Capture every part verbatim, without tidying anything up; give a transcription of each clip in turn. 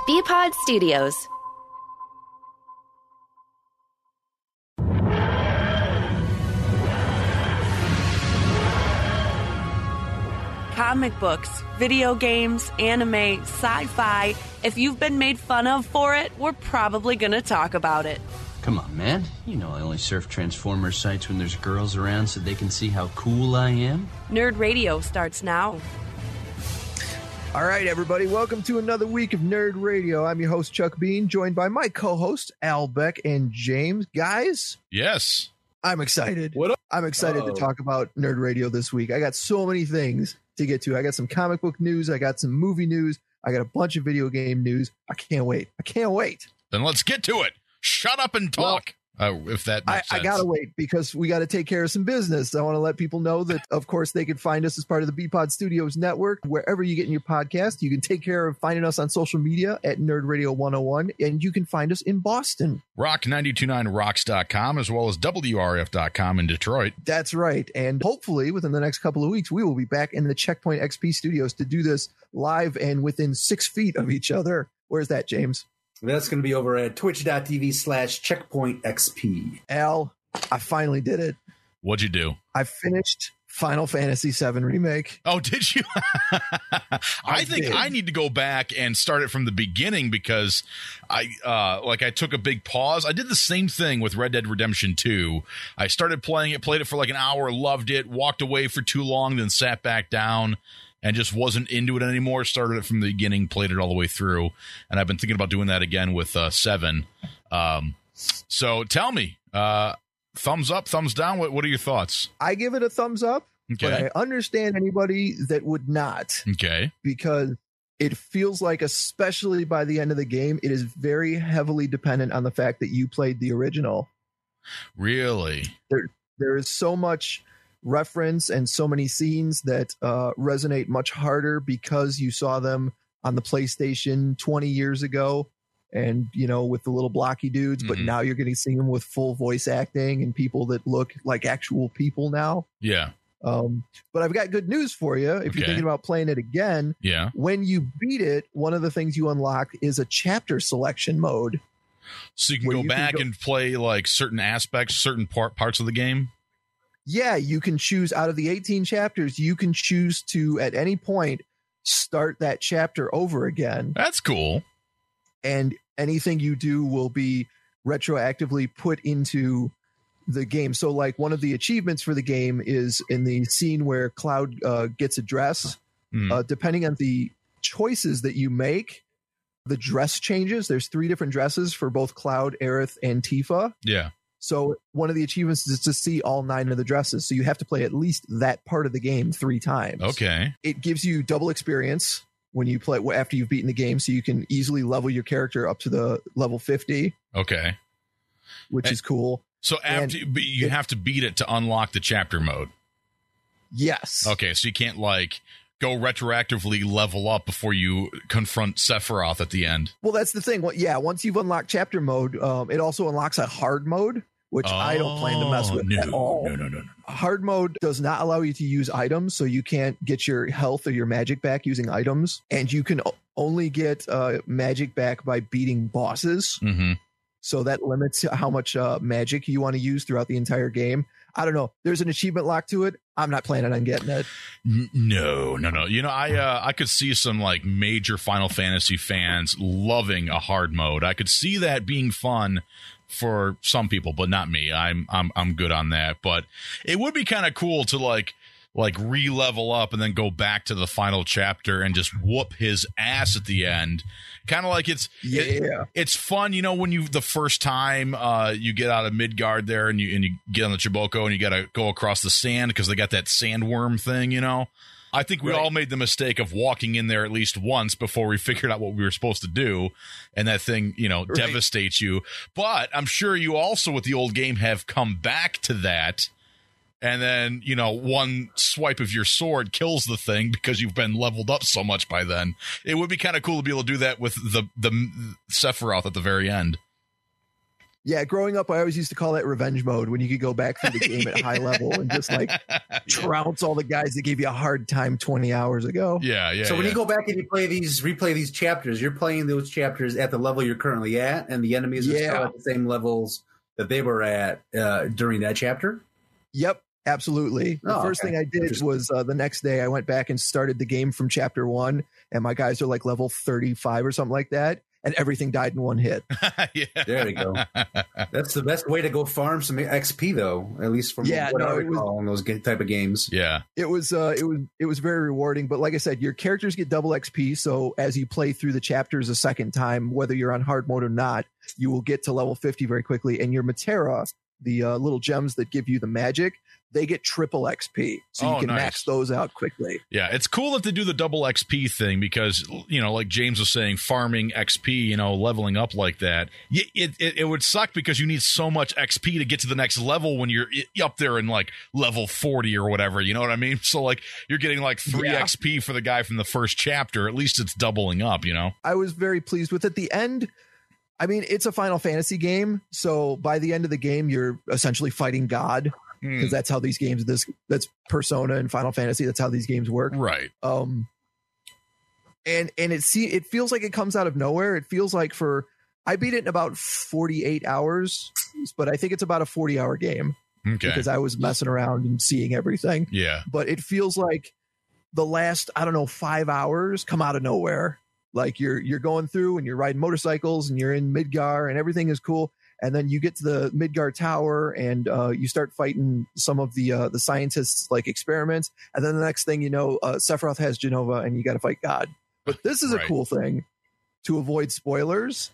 B-Pod Studios. Comic books, video games, anime, sci-fi. If you've been made fun of for it, we're probably going to talk about it. Come on, man. You know I only surf Transformers sites when there's girls around so they can see how cool I am. Nerd Radio starts now. All right, everybody. Welcome to another week of Nerd Radio. I'm your host, Chuck Bean, joined by my co-host, Al Beck and James. Guys? Yes. I'm excited. What up? I'm excited Uh-oh. to talk about Nerd Radio this week. I got so many things to get to. I got some comic book news. I got some movie news. I got a bunch of video game news. I can't wait. I can't wait. Then let's get to it. Shut up and talk. Well, uh, if that makes I, sense. I gotta wait because we got to take care of some business. I want to let people know that, of course, they can find us as part of the B-Pod Studios network. Wherever you get in your podcast, you can take care of finding us on social media at Nerd Radio one oh one, and you can find us in Boston. rock nine two nine rocks dot com as well as W R F dot com in Detroit. That's right. And hopefully within the next couple of weeks, we will be back in the Checkpoint X P studios to do this live and within six feet of each other. Where's that, James? That's going to be over at twitch.tv slash checkpoint XP. Al, I finally did it. What'd you do? I finished Final Fantasy seven Remake. Oh, did you? I, I think did. I need to go back and start it from the beginning because I uh, like I took a big pause. I did the same thing with Red Dead Redemption two. I started playing it, played it for like an hour, loved it, walked away for too long, then sat back down and just wasn't into it anymore. Started it from the beginning, played it all the way through, and I've been thinking about doing that again with uh, seven. Um, so tell me, uh, thumbs up, thumbs down. What, what are your thoughts? I give it a thumbs up, Okay. but I understand anybody that would not. Okay. Because it feels like, especially by the end of the game, it is very heavily dependent on the fact that you played the original. Really? There, there is so much reference and so many scenes that uh, resonate much harder because you saw them on the PlayStation twenty years ago and, you know, with the little blocky dudes, but Mhm. now you're getting to see them with full voice acting and people that look like actual people now. Yeah. Um, but I've got good news for you. If Okay. you're thinking about playing it again, Yeah. when you beat it, one of the things you unlock is a chapter selection mode. So you can Where go you can back go- and play like certain aspects, certain part, parts of the game. Yeah, you can choose out of the eighteen chapters, you can choose to at any point start that chapter over again. That's cool. And anything you do will be retroactively put into the game. So like one of the achievements for the game is in the scene where Cloud uh, gets a dress. Mm. Uh, depending on the choices that you make, the dress changes. There's three different dresses for both Cloud, Aerith, and Tifa. Yeah. So one of the achievements is to see all nine of the dresses. So you have to play at least that part of the game three times. Okay. It gives you double experience when you play after you've beaten the game, so you can easily level your character up to the level fifty, Okay. which And- is cool. So after And but you it- have to beat it to unlock the chapter mode. Yes. Okay, so you can't like go retroactively level up before you confront Sephiroth at the end. Well, that's the thing. Well, yeah, once you've unlocked chapter mode, um, it also unlocks a hard mode, which I don't plan to mess Oh, with no, at all. No, no, no, no. Hard mode does not allow you to use items, so you can't get your health or your magic back using items, and you can o- only get uh, magic back by beating bosses. Mm-hmm. So that limits how much uh, magic you want to use throughout the entire game. I don't know. There's an achievement lock to it. I'm not planning on getting it. N- No, no, no. You know, I uh, I could see some like major Final Fantasy fans loving a hard mode. I could see that being fun for some people, but not me. I'm I'm I'm good on that. But it would be kind of cool to like like re-level up and then go back to the final chapter and just whoop his ass at the end. Kind of like it's Yeah. it- it's fun, you know, when you the first time uh, you get out of Midgard there and you and you get on the Chiboko and you got to go across the sand because they got that sandworm thing, you know. I think we Right. all made the mistake of walking in there at least once before we figured out what we were supposed to do, and that thing, you know, Right. devastates you. But I'm sure you also, with the old game, have come back to that. And then, you know, one swipe of your sword kills the thing because you've been leveled up so much by then. It would be kind of cool to be able to do that with the the Sephiroth at the very end. Yeah, growing up, I always used to call that revenge mode when you could go back through the game yeah. at high level and just like trounce all the guys that gave you a hard time twenty hours ago. Yeah, yeah. So when yeah. you go back and you play these, replay these chapters, you're playing those chapters at the level you're currently at, and the enemies are Yeah. still at the same levels that they were at uh, during that chapter? Yep, absolutely. The Oh, first okay. thing I did Interesting. was uh, the next day I went back and started the game from chapter one, and my guys are like level thirty-five or something like that, and everything died in one hit. yeah. There we go. That's the best way to go farm some X P, though. At least from Yeah, what no, I it was- recall in those ga- type of games. Yeah. It was uh, it was it was very rewarding. But like I said, your characters get double X P. So as you play through the chapters a second time, whether you're on hard mode or not, you will get to level fifty very quickly. And your Matera, the uh, little gems that give you the magic, they get triple X P. So Oh, you can nice. max those out quickly. Yeah, it's cool that they do the double X P thing because, you know, like James was saying, farming X P, you know, leveling up like that, it, it, it would suck because you need so much X P to get to the next level when you're up there in like level forty or whatever, you know what I mean? So like you're getting like three Yeah. X P for the guy from the first chapter. At least it's doubling up, you know? I was very pleased with it. The end, I mean, it's a Final Fantasy game. So by the end of the game, you're essentially fighting God. Hmm, Because that's how these games this that's Persona and Final Fantasy, that's how these games work. right. Um and and it see it feels like it comes out of nowhere. It feels like for I beat it in about forty-eight hours, but I think it's about a forty hour game Okay. because I was messing around and seeing everything. Yeah. But it feels like the last, I don't know, five hours come out of nowhere. Like you're you're going through and you're riding motorcycles and you're in Midgar and everything is cool. And then you get to the Midgar Tower and uh, you start fighting some of the uh, the scientists' like experiments. And then the next thing you know, uh, Sephiroth has Genova and you got to fight God. But this is Right. a cool thing to avoid spoilers.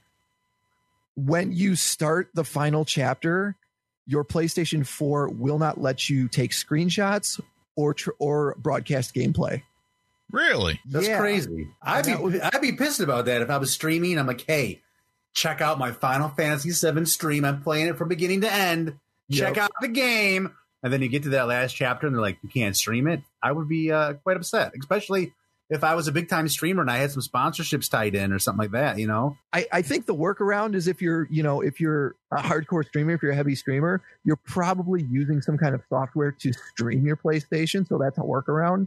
When you start the final chapter, your PlayStation four will not let you take screenshots or tr- or broadcast gameplay. Really? That's Yeah. crazy. I'd And that be was- I'd be pissed about that if I was streaming. I'm like, hey, check out my Final Fantasy seven stream. I'm playing it from beginning to end. Check Yep. out the game. And then you get to that last chapter and they're like, you can't stream it. I would be uh, quite upset, especially if I was a big time streamer and I had some sponsorships tied in or something like that, you know? I, I think the workaround is if you're, you know, if you're a hardcore streamer, if you're a heavy streamer, you're probably using some kind of software to stream your PlayStation. So that's a workaround.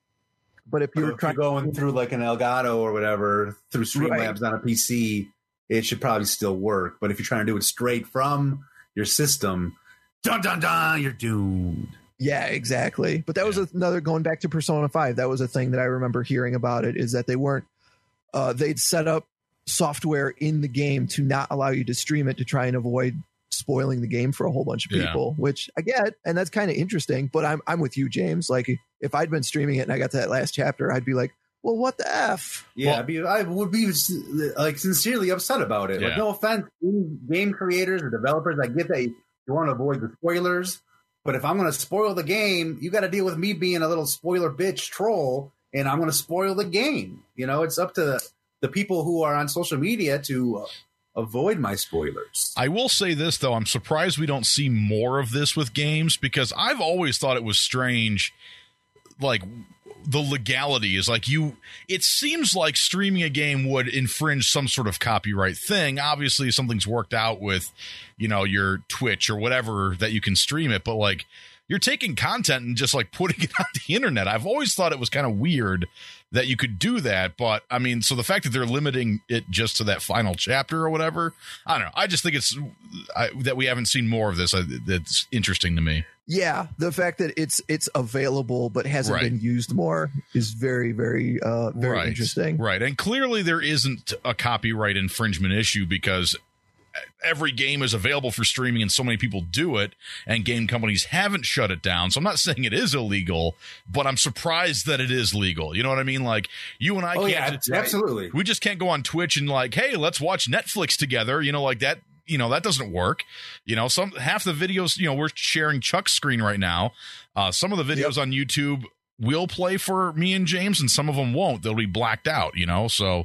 But if you're If trying you're going through like an Elgato or whatever through Streamlabs on a P C, it should probably still work. But if you're trying to do it straight from your system, dun dun dun, you're doomed. Yeah, exactly. But that was another going back to Persona five. That was a thing that I remember hearing about it is that they weren't uh, they'd set up software in the game to not allow you to stream it to try and avoid spoiling the game for a whole bunch of Yeah. people, which I get, and that's kind of interesting. But I'm I'm with you, James. Like if I'd been streaming it and I got to that last chapter, I'd be like, well, what the F? Yeah, Well- I'd be, I would be like sincerely upset about it. Yeah. Like, no offense, game creators or developers, I get that you, you want to avoid the spoilers, but if I'm going to spoil the game, you got to deal with me being a little spoiler bitch troll, and I'm going to spoil the game. You know, it's up to the, the people who are on social media to uh, avoid my spoilers. I will say this, though. I'm surprised we don't see more of this with games because I've always thought it was strange. Like, the legality is like you, it seems like streaming a game would infringe some sort of copyright thing. Obviously, something's worked out with, you know, your Twitch or whatever that you can stream it, but like, you're taking content and just like putting it on the internet. I've always thought it was kind of weird that you could do that. But I mean, so the fact that they're limiting it just to that final chapter or whatever, I don't know. I just think it's I, that we haven't seen more of this. I, that's interesting to me. Yeah, the fact that it's it's available but hasn't Right. been used more is very, very, uh, very right. interesting. Right. And clearly there isn't a copyright infringement issue because every game is available for streaming and so many people do it and game companies haven't shut it down. So I'm not saying it is illegal, but I'm surprised that it is legal. You know what I mean? Like you and I Oh, can't yeah, just- absolutely. we just can't go on Twitch and like, hey, let's watch Netflix together. You know, like that, you know, that doesn't work. You know, some half the videos, you know, we're sharing Chuck's screen right now. Uh, some of the videos on YouTube will play for me and James and some of them won't. They'll be blacked out, you know? So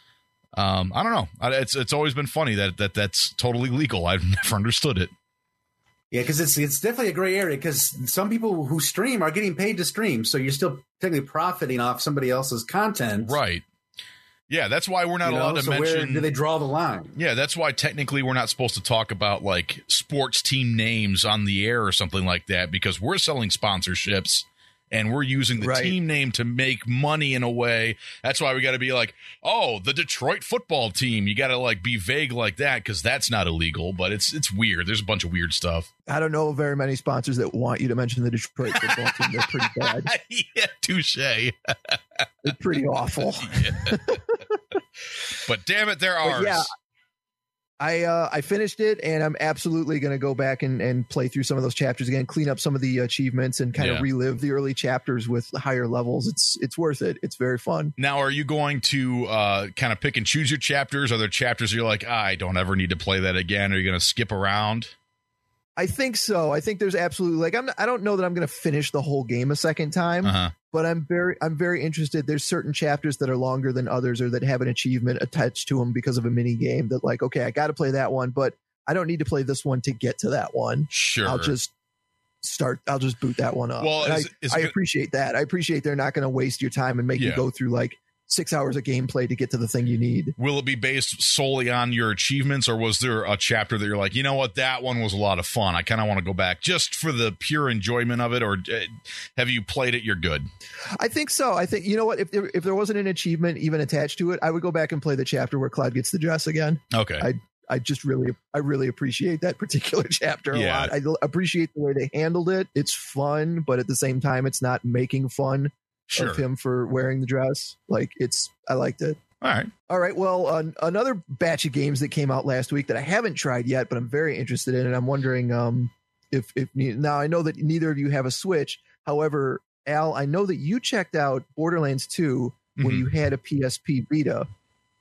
um, I don't know. I- It's, it's always been funny that, that that's totally legal. I've never understood it. Yeah, because it's it's definitely a gray area because some people who stream are getting paid to stream, so you're still technically profiting off somebody else's content. Right. Yeah, that's why we're not You know, allowed to so mention. where do they draw the line? Yeah, that's why technically we're not supposed to talk about like sports team names on the air or something like that, because we're selling sponsorships and we're using the Right. team name to make money in a way. That's why we got to be like, oh, the Detroit football team. You got to like be vague like that, because that's not illegal, but it's it's weird. There's a bunch of weird stuff. I don't know very many sponsors that want you to mention the Detroit football team. They're pretty bad. Yeah, touche. They're pretty awful. But damn it, they're ours. yeah. I uh, I finished it, and I'm absolutely going to go back and, and play through some of those chapters again, clean up some of the achievements, and kind Yeah. of relive the early chapters with higher levels. It's it's worth it. It's very fun. Now, are you going to uh, kind of pick and choose your chapters? Are there chapters you're like, ah, I don't ever need to play that again? Are you going to skip around? I think so. I think there's absolutely like I'm. I don't know that I'm going to finish the whole game a second time, Uh-huh. but I'm very I'm very interested. There's certain chapters that are longer than others, or that have an achievement attached to them because of a mini game. That like, okay, I got to play that one, but I don't need to play this one to get to that one. Sure. I'll just start. I'll just boot that one up. Well, And is- I, is I it- appreciate that. I appreciate they're not going to waste your time and make Yeah. you go through like six hours of gameplay to get to the thing you need. Will it be based solely on your achievements, or was there a chapter that you're like, you know what, that one was a lot of fun, I kind of want to go back just for the pure enjoyment of it? Or uh, have you played it, you're good? I think so. I think, you know what, if there, if there wasn't an achievement even attached to it, I would go back and play the chapter where Cloud gets the dress again. Okay. I I just really, I really appreciate that particular chapter a Yeah. lot. I appreciate the way they handled it. It's fun, but at the same time, it's not making fun Sure. of him for wearing the dress. Like it's, I liked it. All right. All right. Well, uh, another batch of games that came out last week that I haven't tried yet, but I'm very interested in, and I'm wondering um, if if now I know that neither of you have a Switch. However, Al, I know that you checked out Borderlands two when Mhm. you had a P S P Vita,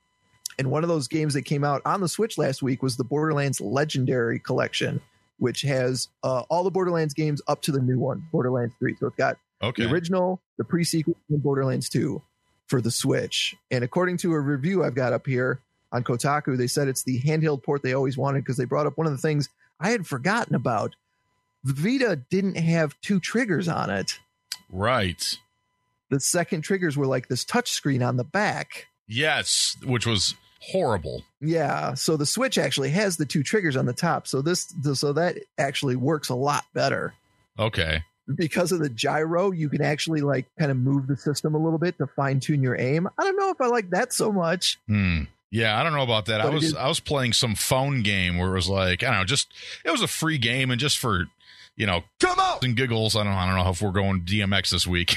and one of those games that came out on the Switch last week was the Borderlands Legendary Collection, which has uh, all the Borderlands games up to the new one, Borderlands three. So it's got Okay. the original, the pre-sequel, and Borderlands two for the Switch. And according to a review I've got up here on Kotaku, they said it's the handheld port they always wanted, because they brought up one of the things I had forgotten about. The Vita didn't have two triggers on it. Right. The second triggers were like this touch screen on the back. Yes, which was horrible. Yeah, so the Switch actually has the two triggers on the top. So this so that actually works a lot better. Okay. Because of the gyro, you can actually like kind of move the system a little bit to fine tune your aim. I don't know if I like that so much. Hmm. Yeah, I don't know about that. But I it was is- I was playing some phone game where it was like, I don't know, just it was a free game, and just for, you know, Come on! and giggles. I don't know. I don't know if we're going D M X this week.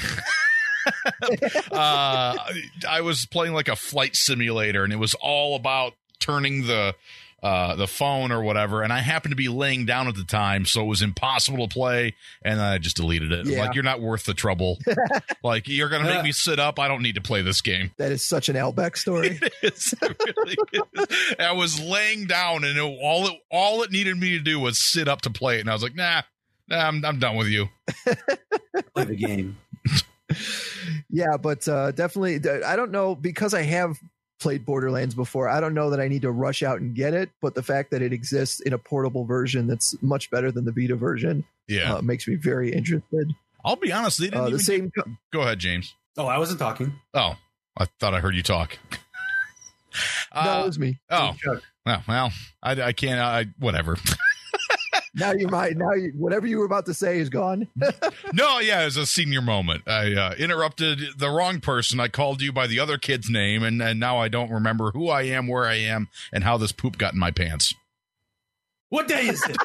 uh, I was playing like a flight simulator, and it was all about turning the uh, the phone or whatever. And I happened to be laying down at the time, so it was impossible to play. And I just deleted it. Yeah. Like, you're not worth the trouble. Like, you're gonna make me sit up. I don't need to play this game. That is such an Albeck story. It's really is. I was laying down, and it, all it all it needed me to do was sit up to play it. And I was like, nah, nah, I'm I'm done with you. Play the game. Yeah, but uh, definitely, I don't know, because I have played Borderlands before, I don't know that I need to rush out and get it, but the fact that it exists in a portable version that's much better than the Vita version Yeah, uh, makes me very interested. I'll be honest. They didn't Uh, even the same, co- Go ahead, James. Oh, I wasn't talking. Oh, I thought I heard you talk. no, Uh, it was me. oh, Chuck. well, well, I, I can't. I whatever. Now you might, now you, whatever you were about to say is gone. No, yeah, it was a senior moment. I uh, interrupted the wrong person. I called you by the other kid's name, and, and now I don't remember who I am, where I am, and how this poop got in my pants. What day is it?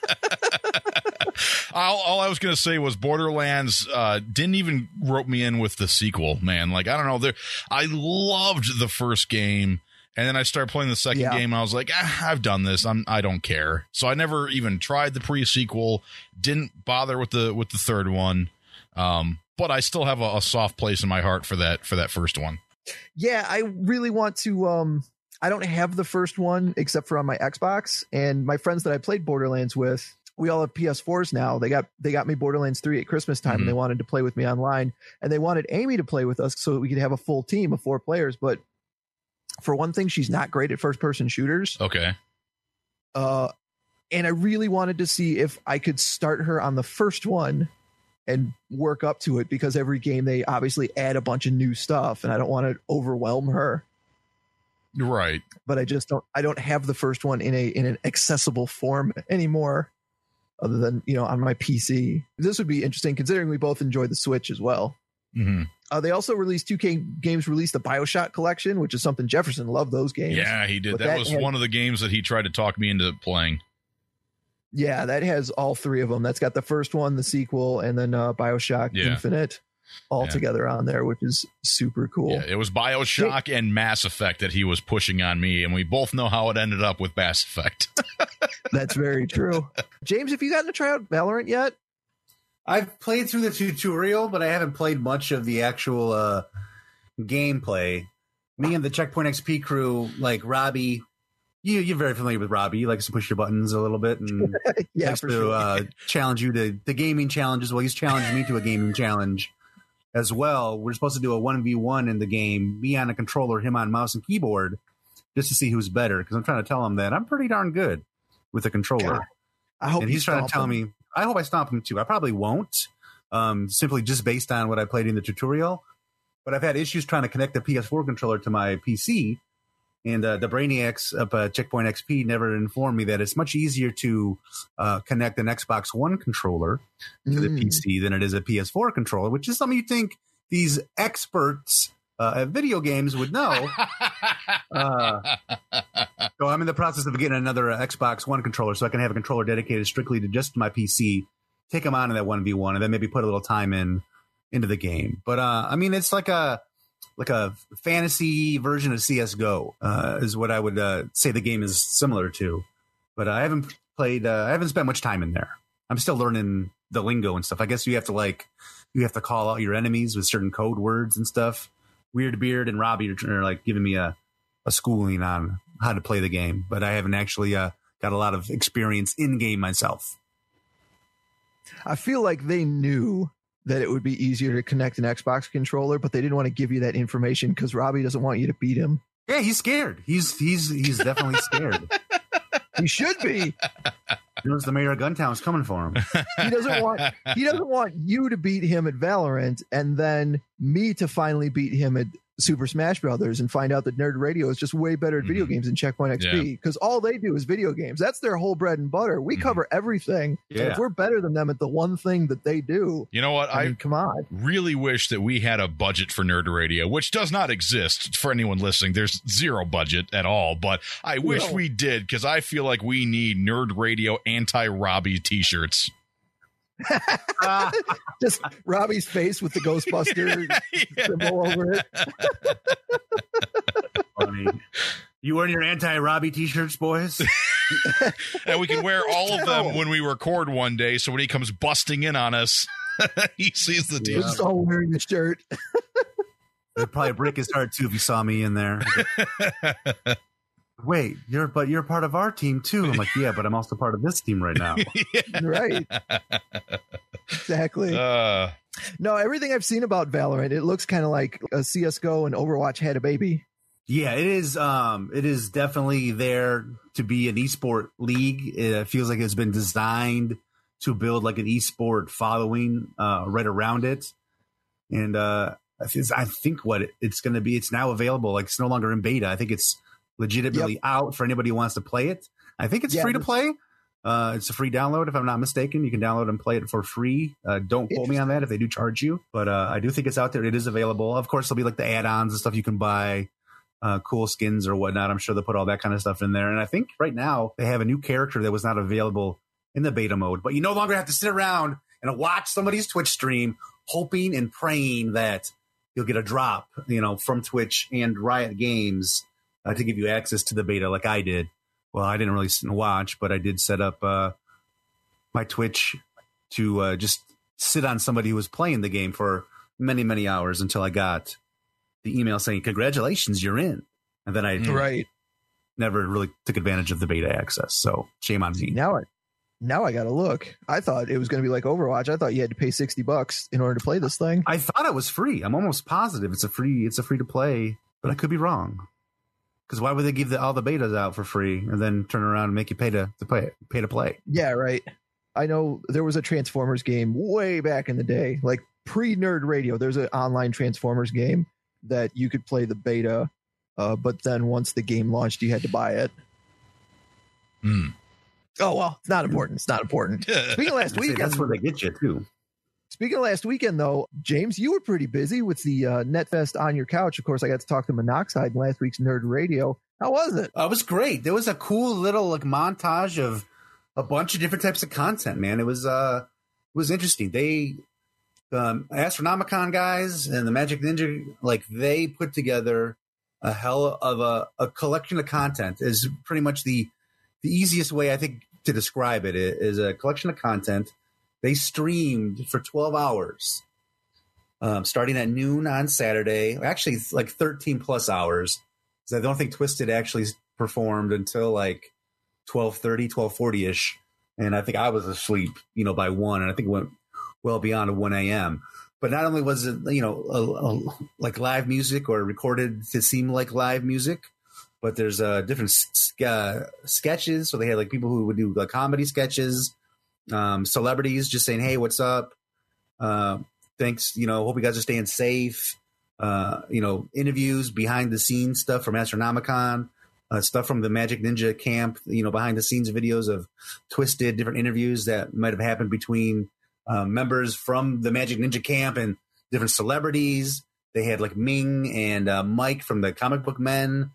all, all I was going to say was Borderlands uh, didn't even rope me in with the sequel, man. Like, I don't know. There, I loved the first game, and then I started playing the second Yeah. game, and I was like, ah, I've done this. I'm, I don't care. So I never even tried the pre-sequel. Didn't bother with the with the third one. Um, but I still have a, a soft place in my heart for that for that first one. Yeah, I really want to. Um, I don't have the first one except for on my Xbox, and my friends that I played Borderlands with, we all have P S fours now. They got they got me Borderlands three at Christmas time, Mhm. and they wanted to play with me online, and they wanted Amy to play with us so that we could have a full team of four players. But for one thing, she's not great at first person shooters. Okay. Uh, and I really wanted to see if I could start her on the first one and work up to it, because every game they obviously add a bunch of new stuff, and I don't want to overwhelm her. Right. But I just don't. I don't have the first one in a in an accessible form anymore, other than you know on my P C. This would be interesting considering we both enjoy the Switch as well. Mm-hmm. Uh, they also released two K games. Released the BioShock collection, which is something Jefferson loved those games. Yeah, he did. But That, that was had- one of the games that he tried to talk me into playing. Yeah, that has all three of them. That's got the first one, the sequel, and then uh, BioShock Yeah. Infinite all Yeah. together on there, which is super cool. Yeah, it was BioShock and Mass Effect that he was pushing on me, and we both know how it ended up with Mass Effect. That's very true. James, have you gotten to try out Valorant yet? I've played through the tutorial, but I haven't played much of the actual uh, gameplay. Me and the Checkpoint X P crew, like Robbie, you, you're very familiar with Robbie. He likes to push your buttons a little bit and Yeah, likes for to sure. uh, challenge you to the gaming challenges. Well, he's challenged me to a gaming challenge as well. We're supposed to do a one v one in the game, me on a controller, him on mouse and keyboard, just to see who's better. Because I'm trying to tell him that I'm pretty darn good with a controller. God, I hope And you he's trying to stomp tell him. me, I hope I stomp him too. I probably won't, um, simply just based on what I played in the tutorial. But I've had issues trying to connect the P S four controller to my P C. And uh, the Brainiacs up at Checkpoint X P never informed me that it's much easier to uh, connect an Xbox One controller to the P Mm. C than it is a P S four controller, which is something you think these experts uh, at video games would know. Uh, so I'm in the process of getting another uh, Xbox One controller so I can have a controller dedicated strictly to just my P C, take them on in that one v one, and then maybe put a little time in into the game. But uh, I mean, it's like a like a fantasy version of C S G O uh, is what I would uh, say the game is similar to. But I haven't played, uh, I haven't spent much time in there. I'm still learning the lingo and stuff. I guess you have to like, you have to call out your enemies with certain code words and stuff. Weird Beard and Robbie are, are like giving me a, a schooling on how to play the game, but I haven't actually uh, got a lot of experience in game myself. I feel like they knew that it would be easier to connect an Xbox controller, but they didn't want to give you that information because Robbie doesn't want you to beat him. Yeah, he's scared. He's he's he's definitely scared. He should be. He knows the mayor of Guntown's coming for him. He doesn't want he doesn't want you to beat him at Valorant and then me to finally beat him at Super Smash Brothers and find out that Nerd Radio is just way better at video Mhm. games than Checkpoint X P because all they do is video games. That's their whole bread and butter. We Mhm. cover everything. And Yeah. if we're better than them at the one thing that they do, You know what? I I mean, come on. really wish that we had a budget for Nerd Radio, which does not exist for anyone listening. There's zero budget at all, but I wish No. we did because I feel like we need Nerd Radio anti-Robbie t-shirts. Just Robbie's face with the Ghostbuster symbol over it. Funny. You wearing your anti-Robbie t-shirts, boys? And we can wear all of them when we record one day, so when he comes busting in on us, he sees the We're t-shirt. just all wearing the shirt. It'd probably break his heart too if he saw me in there. Wait, you're but you're part of our team too. I'm like, yeah, but I'm also part of this team right now. Right. Exactly. Uh, No, everything I've seen about Valorant, it looks kind of like a C S G O and Overwatch had a baby. Yeah, it is. Um, it is definitely there to be an esport league. It feels like it's been designed to build like an esport following uh, right around it, and uh, I think- I think what it, it's going to be. It's now available. Like it's no longer in beta. I think it's legitimately out for anybody who wants to play it. I think it's Yeah, free to this- play. Uh, it's a free download, if I'm not mistaken. You can download and play it for free. Uh, don't quote me on that if they do charge you, but uh, I do think it's out there. It is available. Of course, there'll be like the add-ons and stuff you can buy, uh, cool skins or whatnot. I'm sure they'll put all that kind of stuff in there. And I think right now they have a new character that was not available in the beta mode, but you no longer have to sit around and watch somebody's Twitch stream hoping and praying that you'll get a drop, you know, from Twitch and Riot Games uh, to give you access to the beta like I did. Well, I didn't really sit and watch, but I did set up uh, my Twitch to uh, just sit on somebody who was playing the game for many, many hours until I got the email saying, congratulations, you're in. And then I Mm. Right. never really took advantage of the beta access. So shame on me. Now I now I gotta look. I thought it was gonna be like Overwatch. I thought you had to pay sixty bucks in order to play this thing. I thought it was free. I'm almost positive it's a free, it's a free to play, but I could be wrong. Because why would they give the, all the betas out for free and then turn around and make you pay to, to play pay to play? Yeah, right. I know there was a Transformers game way back in the day, like pre Nerd Radio. There's an online Transformers game that you could play the beta uh, but then once the game launched, you had to buy it. Hmm. Oh, well, it's not important. It's not important. Speaking of last weekend, that's where they get you too. Speaking of last weekend, though, James, you were pretty busy with the uh, NetFest on your couch. Of course, I got to talk to Monoxide in last week's Nerd Radio. How was it? Uh, it was great. There was a cool little like montage of a bunch of different types of content, man. It was uh, it was interesting. They, um, Astronomicon guys and the Magic Ninja, like they put together a hell of a, a collection of content. Is pretty much the the easiest way I think to describe it is a collection of content. They streamed for twelve hours, um, starting at noon on Saturday. Actually, it's like thirteen plus hours. I don't think Twisted actually performed until like twelve thirty, twelve forty-ish. And I think I was asleep, you know, by one. And I think it went well beyond one a.m. But not only was it, you know, a, a, like live music or recorded to seem like live music, but there's uh, different uh, sketches. So they had like people who would do like comedy sketches. Um, celebrities just saying, hey, what's up? Uh, thanks. You know, hope you guys are staying safe. Uh, you know, interviews, behind the scenes stuff from Astronomicon, uh, stuff from the Magic Ninja camp, you know, behind the scenes videos of Twisted, different interviews that might have happened between uh, members from the Magic Ninja camp and different celebrities. They had like Ming and uh, Mike from the Comic Book Men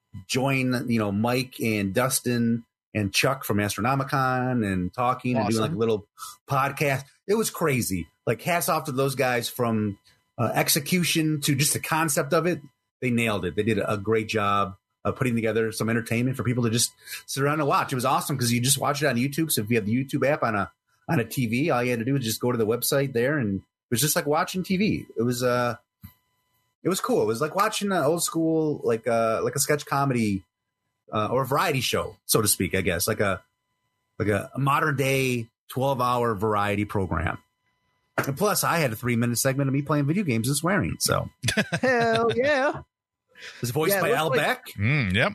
join, you know, Mike and Dustin and Chuck from Astronomicon and talking awesome. and doing like a little podcast. It was crazy. Like hats off to those guys from uh, execution to just the concept of it. They nailed it. They did a great job of putting together some entertainment for people to just sit around and watch. It was awesome because you just watch it on YouTube. So if you have the YouTube app on a on a T V, all you had to do was just go to the website there, and it was just like watching T V. It was uh, it was cool. It was like watching an old school like uh like a sketch comedy. Uh, or a variety show, so to speak, I guess, like a like a, a modern day twelve hour variety program. And plus, I had a three minute segment of me playing video games and swearing. So, hell yeah! It was voiced yeah, by Al like, Beck. Mm, yep.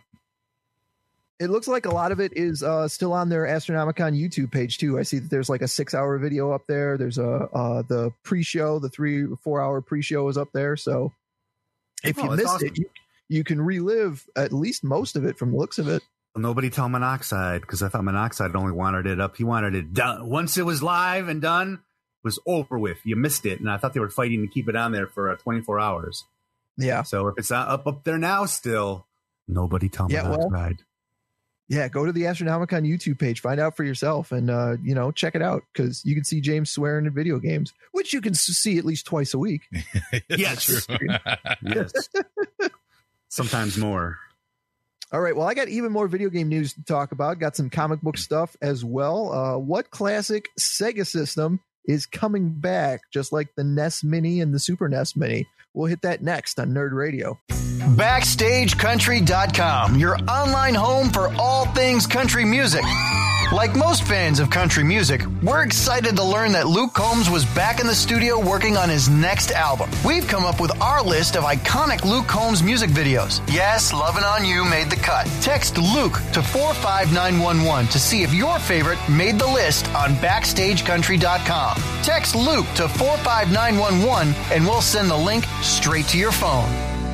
It looks like a lot of it is uh, still on their Astronomicon YouTube page too. I see that there's like a six hour video up there. There's a uh, the pre show, the three four hour pre show is up there. So if oh, you missed awesome. it. You- You can relive at least most of it from the looks of it. Well, nobody tell Monoxide, because I thought Monoxide only wanted it up. He wanted it done. Once it was live and done, it was over with. You missed it. And I thought they were fighting to keep it on there for uh, twenty-four hours. Yeah. So if it's not up up there now still, nobody tell yeah, Monoxide. Well, yeah, go to the Astronomicon YouTube page, find out for yourself, and, uh, you know, check it out, because you can see James swearing in video games, which you can see at least twice a week. Yes. Yes. Sometimes more. All right. Well, I got even more video game news to talk about. Got some comic book stuff as well. Uh, what classic Sega system is coming back, just like the N E S Mini and the Super N E S Mini? We'll hit that next on Nerd Radio. Backstage Country dot com, your online home for all things country music. Like most fans of country music, we're excited to learn that Luke Combs was back in the studio working on his next album. We've come up with our list of iconic Luke Combs music videos. Yes, Lovin' On You made the cut. Text Luke to four five nine one one to see if your favorite made the list on Backstage Country dot com. Text Luke to four five nine one one and we'll send the link straight to your phone.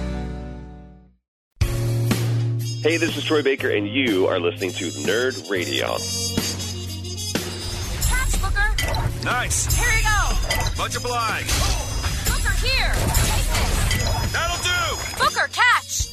Hey, this is Troy Baker, and you are listening to Nerd Radio. Catch, Booker. Nice. Here you go. Bunch of blinds. Booker, here. Take this. That'll do. Booker, catch.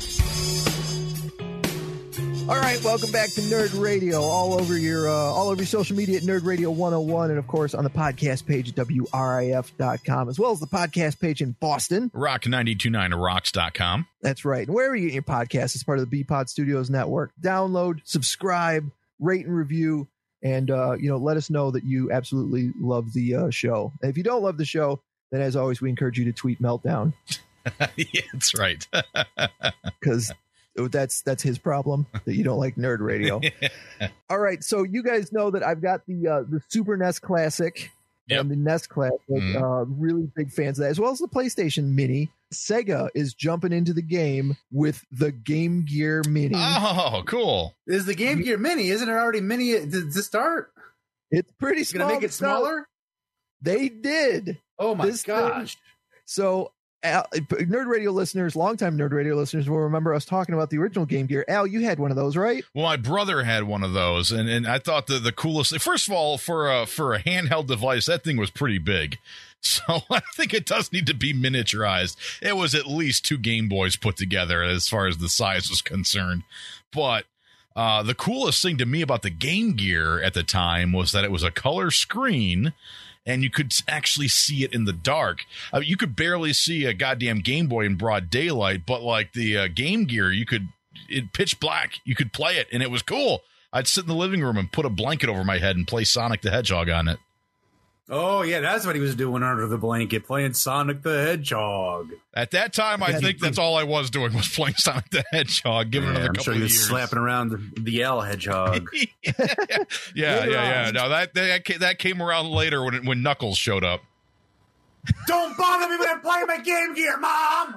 All right, welcome back to Nerd Radio. All over your uh, all over your social media at Nerd Radio one oh one, and of course on the podcast page at W R I F dot com, as well as the podcast page in Boston. Rock nine two nine rocks dot com. That's right. And wherever you get your podcast, it's part of the B Pod Studios network. Download, subscribe, rate and review, and uh, you know, let us know that you absolutely love the uh, show. And if you don't love the show, then as always, we encourage you to tweet Meltdown. Yeah, that's right. Because that's that's his problem, that you don't like Nerd Radio. Yeah. All right, so you guys know that I've got the uh, the Super N E S Classic yep. and the N E S Classic. Mm. Uh, really big fans of that, as well as the PlayStation Mini. Sega is jumping into the game with the Game Gear Mini. Oh, cool! Is the Game Gear Mini? Isn't it already mini to, to start? It's pretty small. Gonna make it smaller? They did. Oh my this gosh! Thing. So Al, Nerd Radio listeners, longtime Nerd Radio listeners will remember us talking about the original Game Gear. Al, you had one of those, right? Well, my brother had one of those, and, and I thought the, the coolest. First of all, for a for a handheld device, that thing was pretty big. So I think it does need to be miniaturized. It was at least two Game Boys put together as far as the size was concerned. But uh, the coolest thing to me about the Game Gear at the time was that it was a color screen. And you could actually see it in the dark. Uh, you could barely see a goddamn Game Boy in broad daylight, but like the uh, Game Gear, you could, it pitch black. You could play it, and it was cool. I'd sit in the living room and put a blanket over my head and play Sonic the Hedgehog on it. Oh, yeah, that's what he was doing under the blanket, playing Sonic the Hedgehog. At that time, I think that's all I was doing was playing Sonic the Hedgehog. Give it Yeah, another I'm couple sure of he was years. slapping around the, the L Hedgehog. yeah, yeah, yeah. No, that that came, that came around later when when Knuckles showed up. Don't bother me when I'm playing my Game Gear, Mom!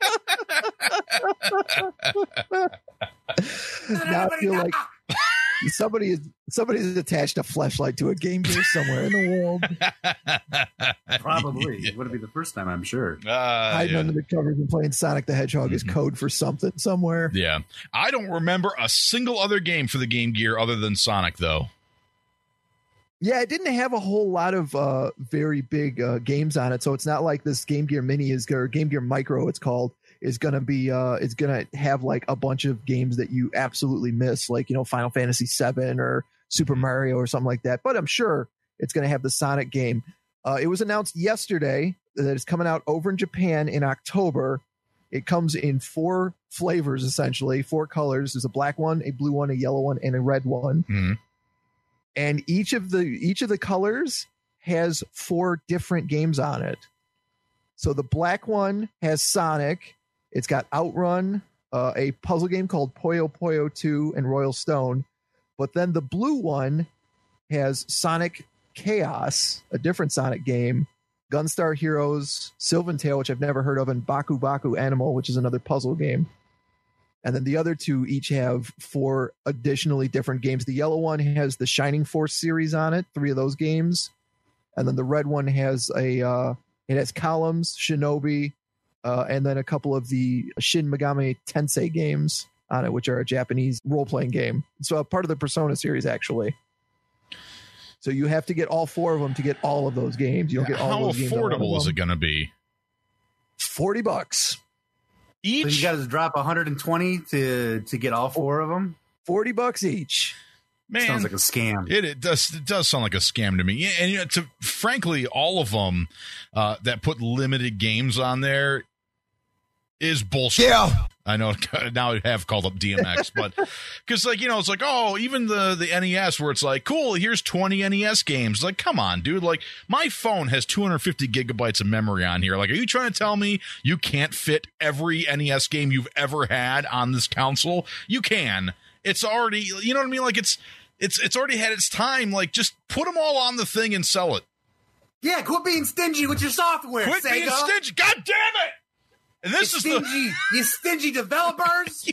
Now I feel like somebody is somebody's attached a fleshlight to a Game Gear somewhere in the world. Probably. It would be the first time, I'm sure. Uh, Hiding yeah. under the covers and playing Sonic the Hedgehog mm-hmm. is code for something somewhere. Yeah. I don't remember a single other game for the Game Gear other than Sonic, though. Yeah, it didn't have a whole lot of uh, very big uh, games on it, so it's not like this Game Gear Mini is or Game Gear Micro, it's called, is gonna be uh, it's gonna have like a bunch of games that you absolutely miss, like you know Final Fantasy seven or Super Mario or something like that. But I'm sure it's gonna have the Sonic game. Uh, it was announced yesterday that it's coming out over in Japan in October. It comes in four flavors essentially, four colors. There's a black one, a blue one, a yellow one, and a red one. Mm-hmm. And each of the each of the colors has four different games on it. So the black one has Sonic. It's got Outrun, uh, a puzzle game called Puyo Puyo two, and Royal Stone. But then the blue one has Sonic Chaos, a different Sonic game, Gunstar Heroes, Sylvan Tale, which I've never heard of, and Baku Baku Animal, which is another puzzle game. And then the other two each have four additionally different games. The yellow one has the Shining Force series on it, three of those games. And then the red one has a uh, it has Columns, Shinobi, uh, and then a couple of the Shin Megami Tensei games on it, which are a Japanese role-playing game. So a part of the Persona series, actually. So you have to get all four of them to get all of those games. You don't get all How those games. How affordable is it going to be? forty bucks. Each? So you got to drop one hundred twenty to to get all four of them? forty bucks each. Man, sounds like a scam. It, it does. It does sound like a scam to me. Yeah, and you know, to frankly, all of them uh, that put limited games on there is bullshit. Yeah, I know. Now I have called up D M X, but because like you know, it's like oh, even the the N E S where it's like cool. Here's twenty N E S games. Like, come on, dude. Like my phone has two hundred fifty gigabytes of memory on here. Like, are you trying to tell me you can't fit every N E S game you've ever had on this console? You can. It's already. You know what I mean? Like it's. It's it's already had its time. Like, just put them all on the thing and sell it. Yeah, quit being stingy with your software, Quit Sega. being stingy. God damn it! And this you is stingy, the you stingy developers.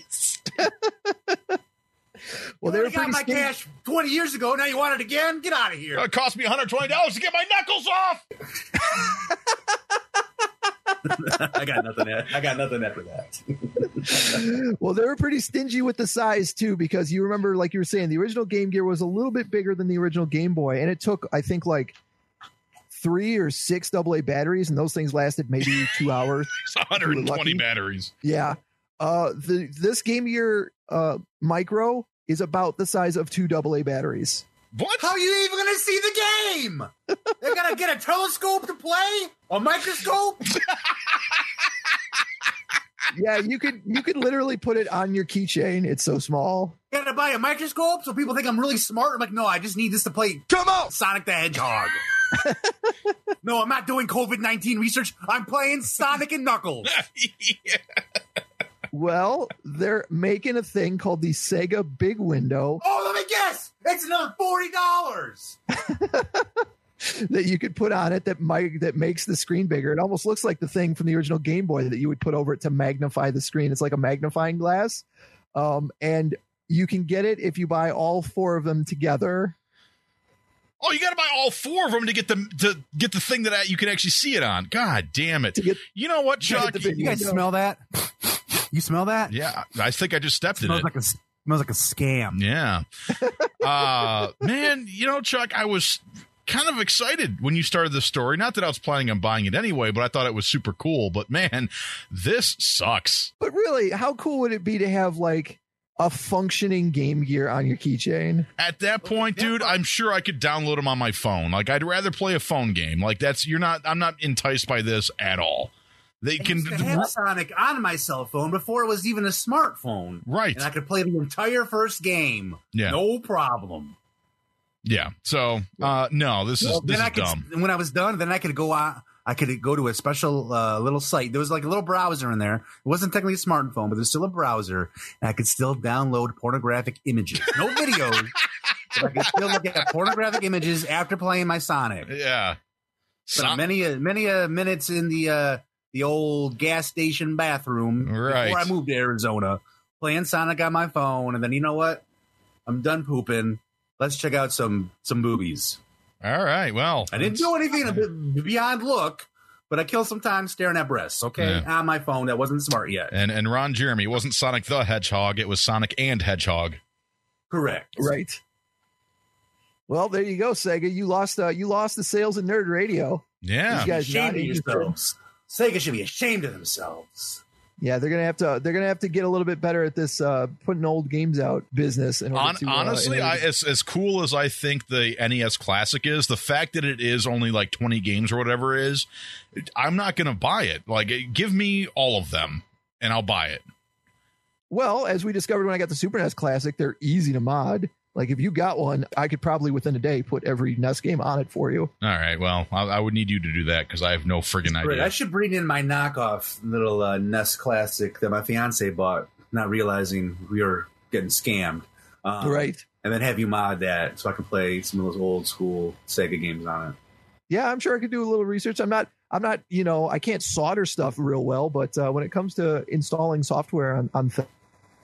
Well, they they were got pretty my stingy. cash twenty years ago. Now you want it again? Get out of here. it cost me one hundred twenty dollars to get my knuckles off. I got nothing. I got nothing after that. Well, they were pretty stingy with the size too, because you remember, like you were saying, the original Game Gear was a little bit bigger than the original Game Boy, and it took, I think, like three or six double A batteries, and those things lasted maybe two hours. It's one hundred twenty batteries. Yeah. Uh, the this Game Gear uh, Micro is about the size of two double A batteries. What? How are you even going to see the game? They got to get a telescope to play? A microscope? Yeah, you could you could literally put it on your keychain. It's so small. Got to buy a microscope so people think I'm really smart? I'm like, no, I just need this to play Come on! Sonic the Hedgehog. No, I'm not doing COVID nineteen research. I'm playing Sonic and Knuckles. Yeah. Well, they're making a thing called the Sega Big Window Oh, let me guess. It's another forty dollars. that you could put on it that might that makes the screen bigger. It almost looks like the thing from the original Game Boy that you would put over it to magnify the screen. It's like a magnifying glass. Um, and you can get it if you buy all four of them together. Oh, you got to buy all four of them to get the to get the thing that you can actually see it on. God damn it! Get, you know what, Chuck? You guys smell that? You smell that? Yeah, I think I just stepped it in smells it. Like a, smells like a scam. Yeah, uh, man. You know, Chuck, I was kind of excited when you started the story. Not that I was planning on buying it anyway, but I thought it was super cool. But man, this sucks. But really, how cool would it be to have like a functioning Game Gear on your keychain? At that point, dude, I'm sure I could download them on my phone. Like, I'd rather play a phone game. Like, that's you're not. I'm not enticed by this at all. They can I have Sonic on my cell phone before it was even a smartphone, right? And I could play the entire first game, yeah, no problem. Yeah. So, uh, no, this well, is this then is I could, dumb. When I was done, then I could go on. I could go to a special uh, little site. There was like a little browser in there. It wasn't technically a smartphone, but there's still a browser, and I could still download pornographic images. No videos, but I could still look at pornographic images after playing my Sonic. Yeah. So many, uh, many uh, minutes in the uh, the old gas station bathroom right. before I moved to Arizona, playing Sonic on my phone, and then you know what? I'm done pooping. Let's check out some some boobies. All right. Well, I didn't do anything beyond look, but I killed some time staring at breasts. Okay, yeah. On my phone that wasn't smart yet. And and Ron Jeremy, it wasn't Sonic the Hedgehog; it was Sonic and Hedgehog. Correct. Right. Well, there you go, Sega. You lost. Uh, you lost the sales in Nerd Radio. Yeah. You guys ashamed of yourselves. Sega should be ashamed of themselves. Yeah, they're gonna have to. They're gonna have to get a little bit better at this uh, putting old games out business. In order On, to, honestly, uh, I, as as cool as I think the N E S Classic is, the fact that it is only like twenty games or whatever it is, I'm not gonna buy it. Like, give me all of them, and I'll buy it. Well, as we discovered when I got the Super N E S Classic, they're easy to mod. Like, if you got one, I could probably within a day put every N E S game on it for you. All right. Well, I, I would need you to do that because I have no friggin' idea. I should bring in my knockoff little uh, N E S Classic that my fiance bought, not realizing we were getting scammed. Um, right. And then have you mod that so I can play some of those old school Sega games on it. Yeah, I'm sure I could do a little research. I'm not, I'm not, you know, I can't solder stuff real well, but uh, when it comes to installing software on, on th-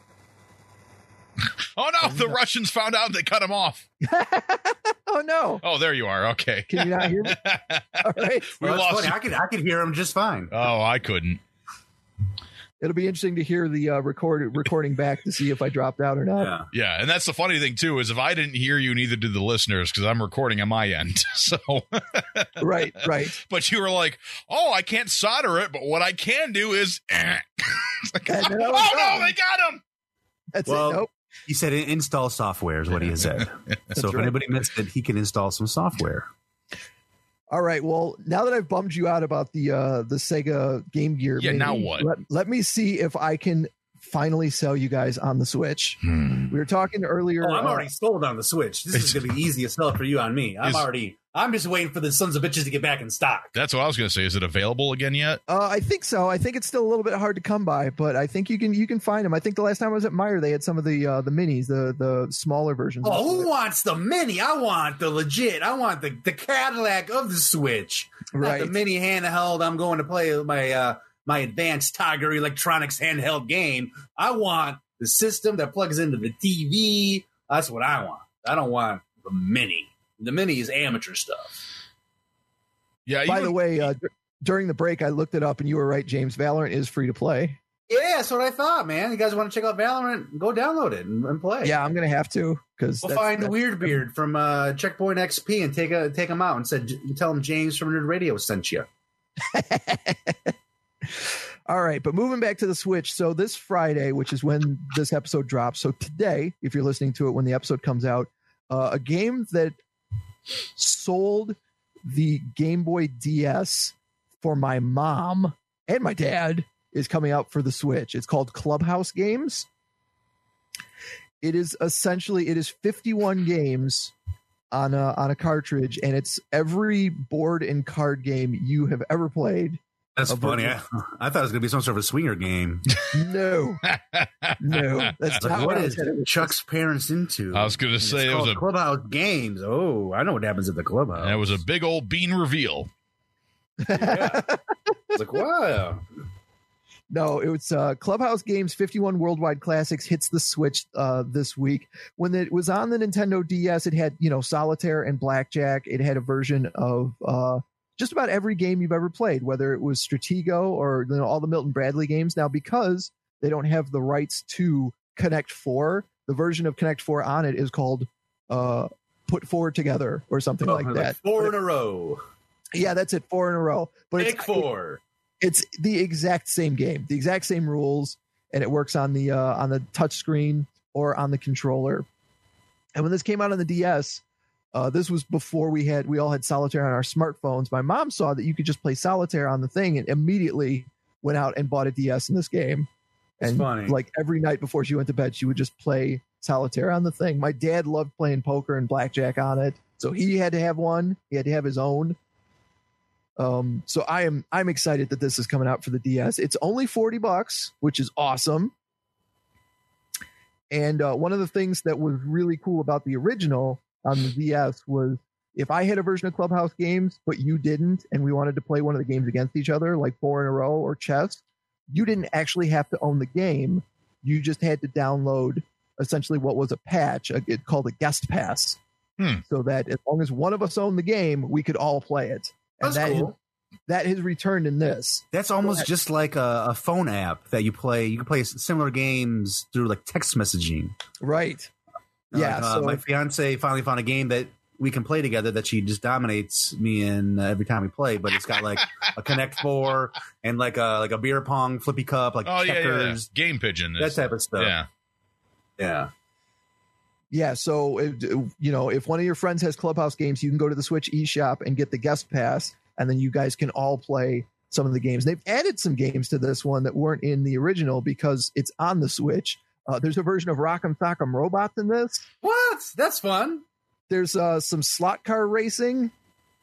Oh no! The Russians found out and they cut him off. Oh no! Oh, there you are. Okay. Can you not hear me? All right. We well, lost. I could I could hear him just fine. Oh, I couldn't. It'll be interesting to hear the uh, record recording back to see if I dropped out or not. Yeah. Yeah, and that's the funny thing too is if I didn't hear you, neither did the listeners because I'm recording on my end. So. Right. Right. But you were like, "Oh, I can't solder it, but what I can do is." Like, oh no! They got him. That's well, it. Nope. He said install software is what he said. So if right. anybody missed it, he can install some software. All right. Well, now that I've bummed you out about the uh, the Sega Game Gear, yeah. Mini, Now what? Let, let me see if I can finally sell you guys on the Switch. Hmm. We were talking earlier. Oh, I'm uh, already sold on the Switch. This is going to be easy to sell for you on me. I'm Is- already. I'm just waiting for the sons of bitches to get back in stock. That's what I was going to say. Is it available again yet? Uh, I think so. I think it's still a little bit hard to come by, but I think you can you can find them. I think the last time I was at Meijer, they had some of the uh, the minis, the the smaller versions. Oh, who wants the mini? I want the legit. I want the, the Cadillac of the Switch. Right. Not the mini handheld I'm going to play my uh, my advanced Tiger Electronics handheld game. I want the system that plugs into the T V. That's what I want. I don't want the mini. The mini is amateur stuff. Yeah. By even- the way, uh, d- during the break, I looked it up, and you were right, James. Valorant is free to play. Yeah, that's what I thought, man. You guys want to check out Valorant? Go download it and, and play. Yeah, I'm gonna have to because We'll find the Weird Beard from uh, Checkpoint X P and take a take him out and said, tell him James from Nerd Radio sent you. All right, but moving back to the Switch. So this Friday, which is when this episode drops. So today, if you're listening to it when the episode comes out, uh, a game that sold the Game Boy D S for my mom and my dad is coming out for the Switch. It's called Clubhouse Games. It is essentially, it is fifty-one games on a, on a cartridge, and it's every board and card game you have ever played. That's A funny. I, version. I thought it was going to be some sort of a swinger game. No, no, that's Like, not what what is is Chuck's parents into? I was going to And say it's it was called a Clubhouse Games. Oh, I know what happens at the Clubhouse. it was a big old bean reveal. Yeah. It's like, wow. No, it was uh, Clubhouse Games fifty-one Worldwide Classics hits the Switch uh, this week. When it was on the Nintendo D S, it had, you know, Solitaire and Blackjack. It had a version of uh, just about every game you've ever played, whether it was Stratego or, you know, all the Milton Bradley games. Now, because they don't have the rights to Connect Four, the version of Connect Four on it is called uh, Put Four Together or something Oh, like like that. four But in a row. Yeah, that's it. Four in a row. But Pick it's four. it's the exact same game, the exact same rules, and it works on the uh, on the touch screen or on the controller. And when this came out on the D S, uh, this was before we had we all had Solitaire on our smartphones. My mom saw that you could just play Solitaire on the thing and immediately went out and bought a D S in this game. It's And funny. like every night before she went to bed, she would just play Solitaire on the thing. My dad loved playing poker and blackjack on it, so he had to have one. He had to have his own. Um, so I am I'm excited that this is coming out for the D S. It's only forty bucks, which is awesome. And uh, one of the things that was really cool about the original on the D S was if I had a version of Clubhouse Games, but you didn't, and we wanted to play one of the games against each other, like Four in a Row or chess, you didn't actually have to own the game. You just had to download essentially what was a patch, a, it called a guest pass, Hmm. so that as long as one of us owned the game, we could all play it. And That's that cool. has, that has returned in this. That's almost ahead. just like a, a phone app that you play. You can play similar games through like text messaging. Right. Yeah. Like, uh, so my fiance finally found a game that we can play together that she just dominates me in uh, every time we play. But it's got like a Connect Four and like a like a beer pong flippy cup, like Oh, yeah, yeah, yeah. checkers, Game Pigeon. that is- type of stuff. Yeah. Yeah. yeah. So, it, you know, if one of your friends has Clubhouse Games, you can go to the Switch eShop and get the guest pass, and then you guys can all play some of the games. They've added some games to this one that weren't in the original because it's on the Switch. Uh, there's a version of Rock'em Sock'em Robots in this. What? That's fun. There's uh, some slot car racing,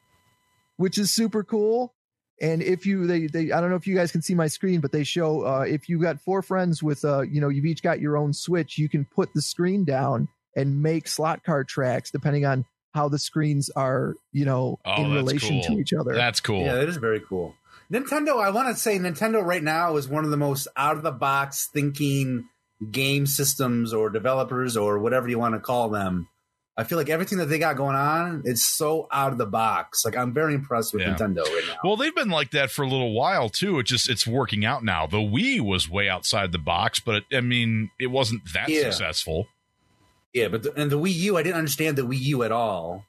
which is super cool. And if you, they, they, I don't know if you guys can see my screen, but they show uh, if you've got four friends with, uh, you know, you've each got your own Switch, you can put the screen down and make slot car tracks depending on how the screens are, you know, Oh, in that's relation cool. to each other. That's cool. Yeah, that is very cool. Nintendo, I want to say Nintendo right now is one of the most out of the box thinking game systems or developers or whatever you want to call them. I feel like everything that they got going on, it's so out of the box. Like I'm very impressed with Yeah. Nintendo right now. Well, they've been like that for a little while too. It just it's working out now. The Wii was way outside the box, but it, I mean, it wasn't that Yeah. successful. Yeah, but the, and the Wii U, I didn't understand the Wii U at all.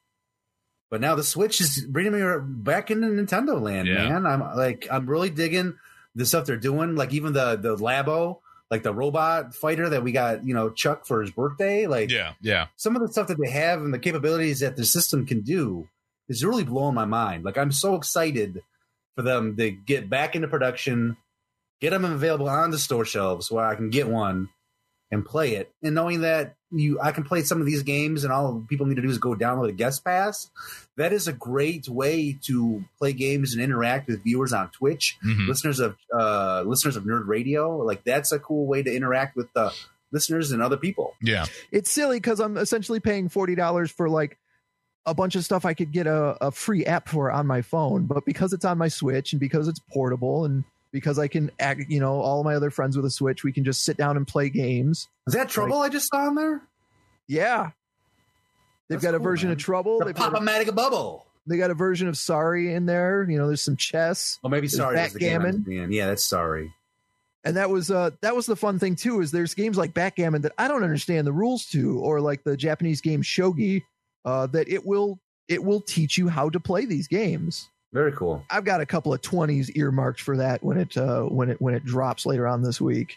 But now the Switch is bringing me back into Nintendo land, Yeah. man. I'm like, I'm really digging the stuff they're doing. Like even the the Labo, like the robot fighter that we got, you know, Chuck for his birthday. Like Yeah, yeah. some of the stuff that they have and the capabilities that the system can do is really blowing my mind. Like I'm so excited for them to get back into production, get them available on the store shelves where I can get one and play it. And knowing that you, I can play some of these games and all people need to do is go download a guest pass. That is a great way to play games and interact with viewers on Twitch, Mhm. listeners of uh, listeners of Nerd Radio. Like that's a cool way to interact with the listeners and other people. Yeah. It's silly because I'm essentially paying forty dollars for like a bunch of stuff I could get a, a free app for on my phone. But because it's on my Switch and because it's portable and because I can act, you know, all of my other friends with a Switch, we can just sit down and play games. Is that Trouble I just saw in there? Yeah. They've That's got a cool, version man. of Trouble. The They've got, a, Pop-O-Matic Bubble. they got a version of Sorry in there. You know, there's some chess. Oh, maybe There's sorry. was the game I was Backgammon. being- Yeah, that's sorry. And that was uh that was the fun thing too, is there's games like Backgammon that I don't understand the rules to, or like the Japanese game Shogi, uh, that it will it will teach you how to play these games. Very cool. I've got a couple of twenties earmarked for that when it uh, when it when it drops later on this week.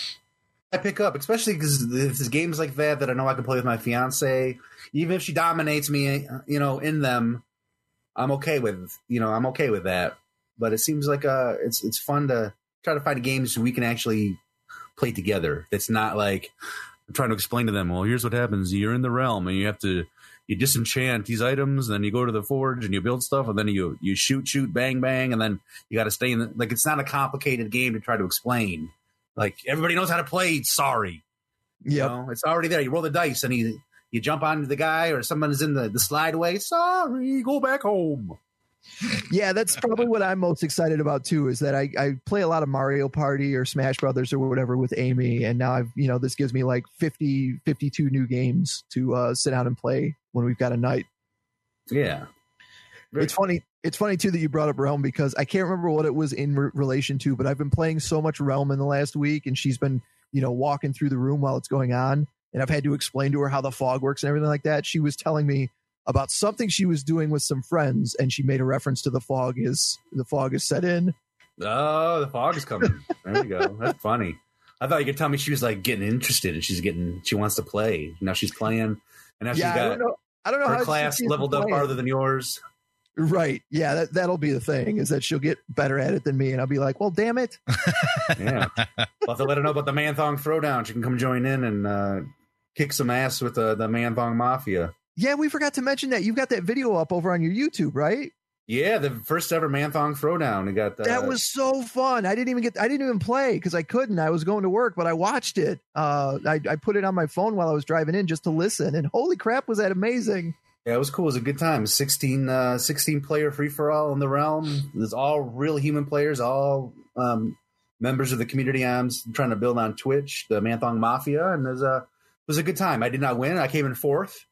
I pick up, especially because there's games like that that I know I can play with my fiance. Even if she dominates me, you know, in them, I'm okay with. You know, I'm okay with that. But it seems like uh, it's it's fun to try to find games we can actually play together. That's not like I'm trying to explain to them. Well, here's what happens: you're in the realm, and you have to you disenchant these items, and then you go to the forge and you build stuff, and then you you shoot, shoot, bang, bang, and then you got to stay in. The, like it's not a complicated game to try to explain. Like everybody knows how to play. Sorry, you Yep. know, it's already there. You roll the dice, and you you jump onto the guy, or someone's in the the slideway. Sorry, go back home. Yeah, that's probably what I'm most excited about too, is that I, I play a lot of Mario Party or Smash Brothers or whatever with Amy. And now I've, you know, this gives me like fifty, fifty-two new games to uh, sit down and play when we've got a night. Yeah. Very It's funny. It's funny too that you brought up Realm, because I can't remember what it was in re- relation to, but I've been playing so much Realm in the last week, and she's been, you know, walking through the room while it's going on. And I've had to explain to her how the fog works and everything like that. She was telling me about something she was doing with some friends, and she made a reference to the fog is the fog is set in. Oh, the fog is coming. There we go. That's funny. I thought you could tell me she was like getting interested and she's getting, she wants to play. Now she's playing, and now she's Yeah, I got don't know. I don't know her how class she's leveled up playing. farther than yours. Right. Yeah, that, that'll be the thing, is that she'll get better at it than me. And I'll be like, well, damn it. Yeah. We'll have to let her know about the Man Thong Throwdown. She can come join in and uh, kick some ass with the, the Man Thong Mafia. Yeah, we forgot to mention that you've got that video up over on your YouTube, right? Yeah, the first ever Man Thong Throwdown. We got uh, That was so fun. I didn't even get, I didn't even play because I couldn't. I was going to work, but I watched it. Uh, I, I put it on my phone while I was driving in just to listen. And holy crap, was that amazing. Yeah, it was cool. It was a good time. sixteen, uh, sixteen player free for all in the realm. There's all real human players, all um, members of the community I'm trying to build on Twitch, the Man Thong Mafia, and there's a it was a good time. I did not win. I came in fourth.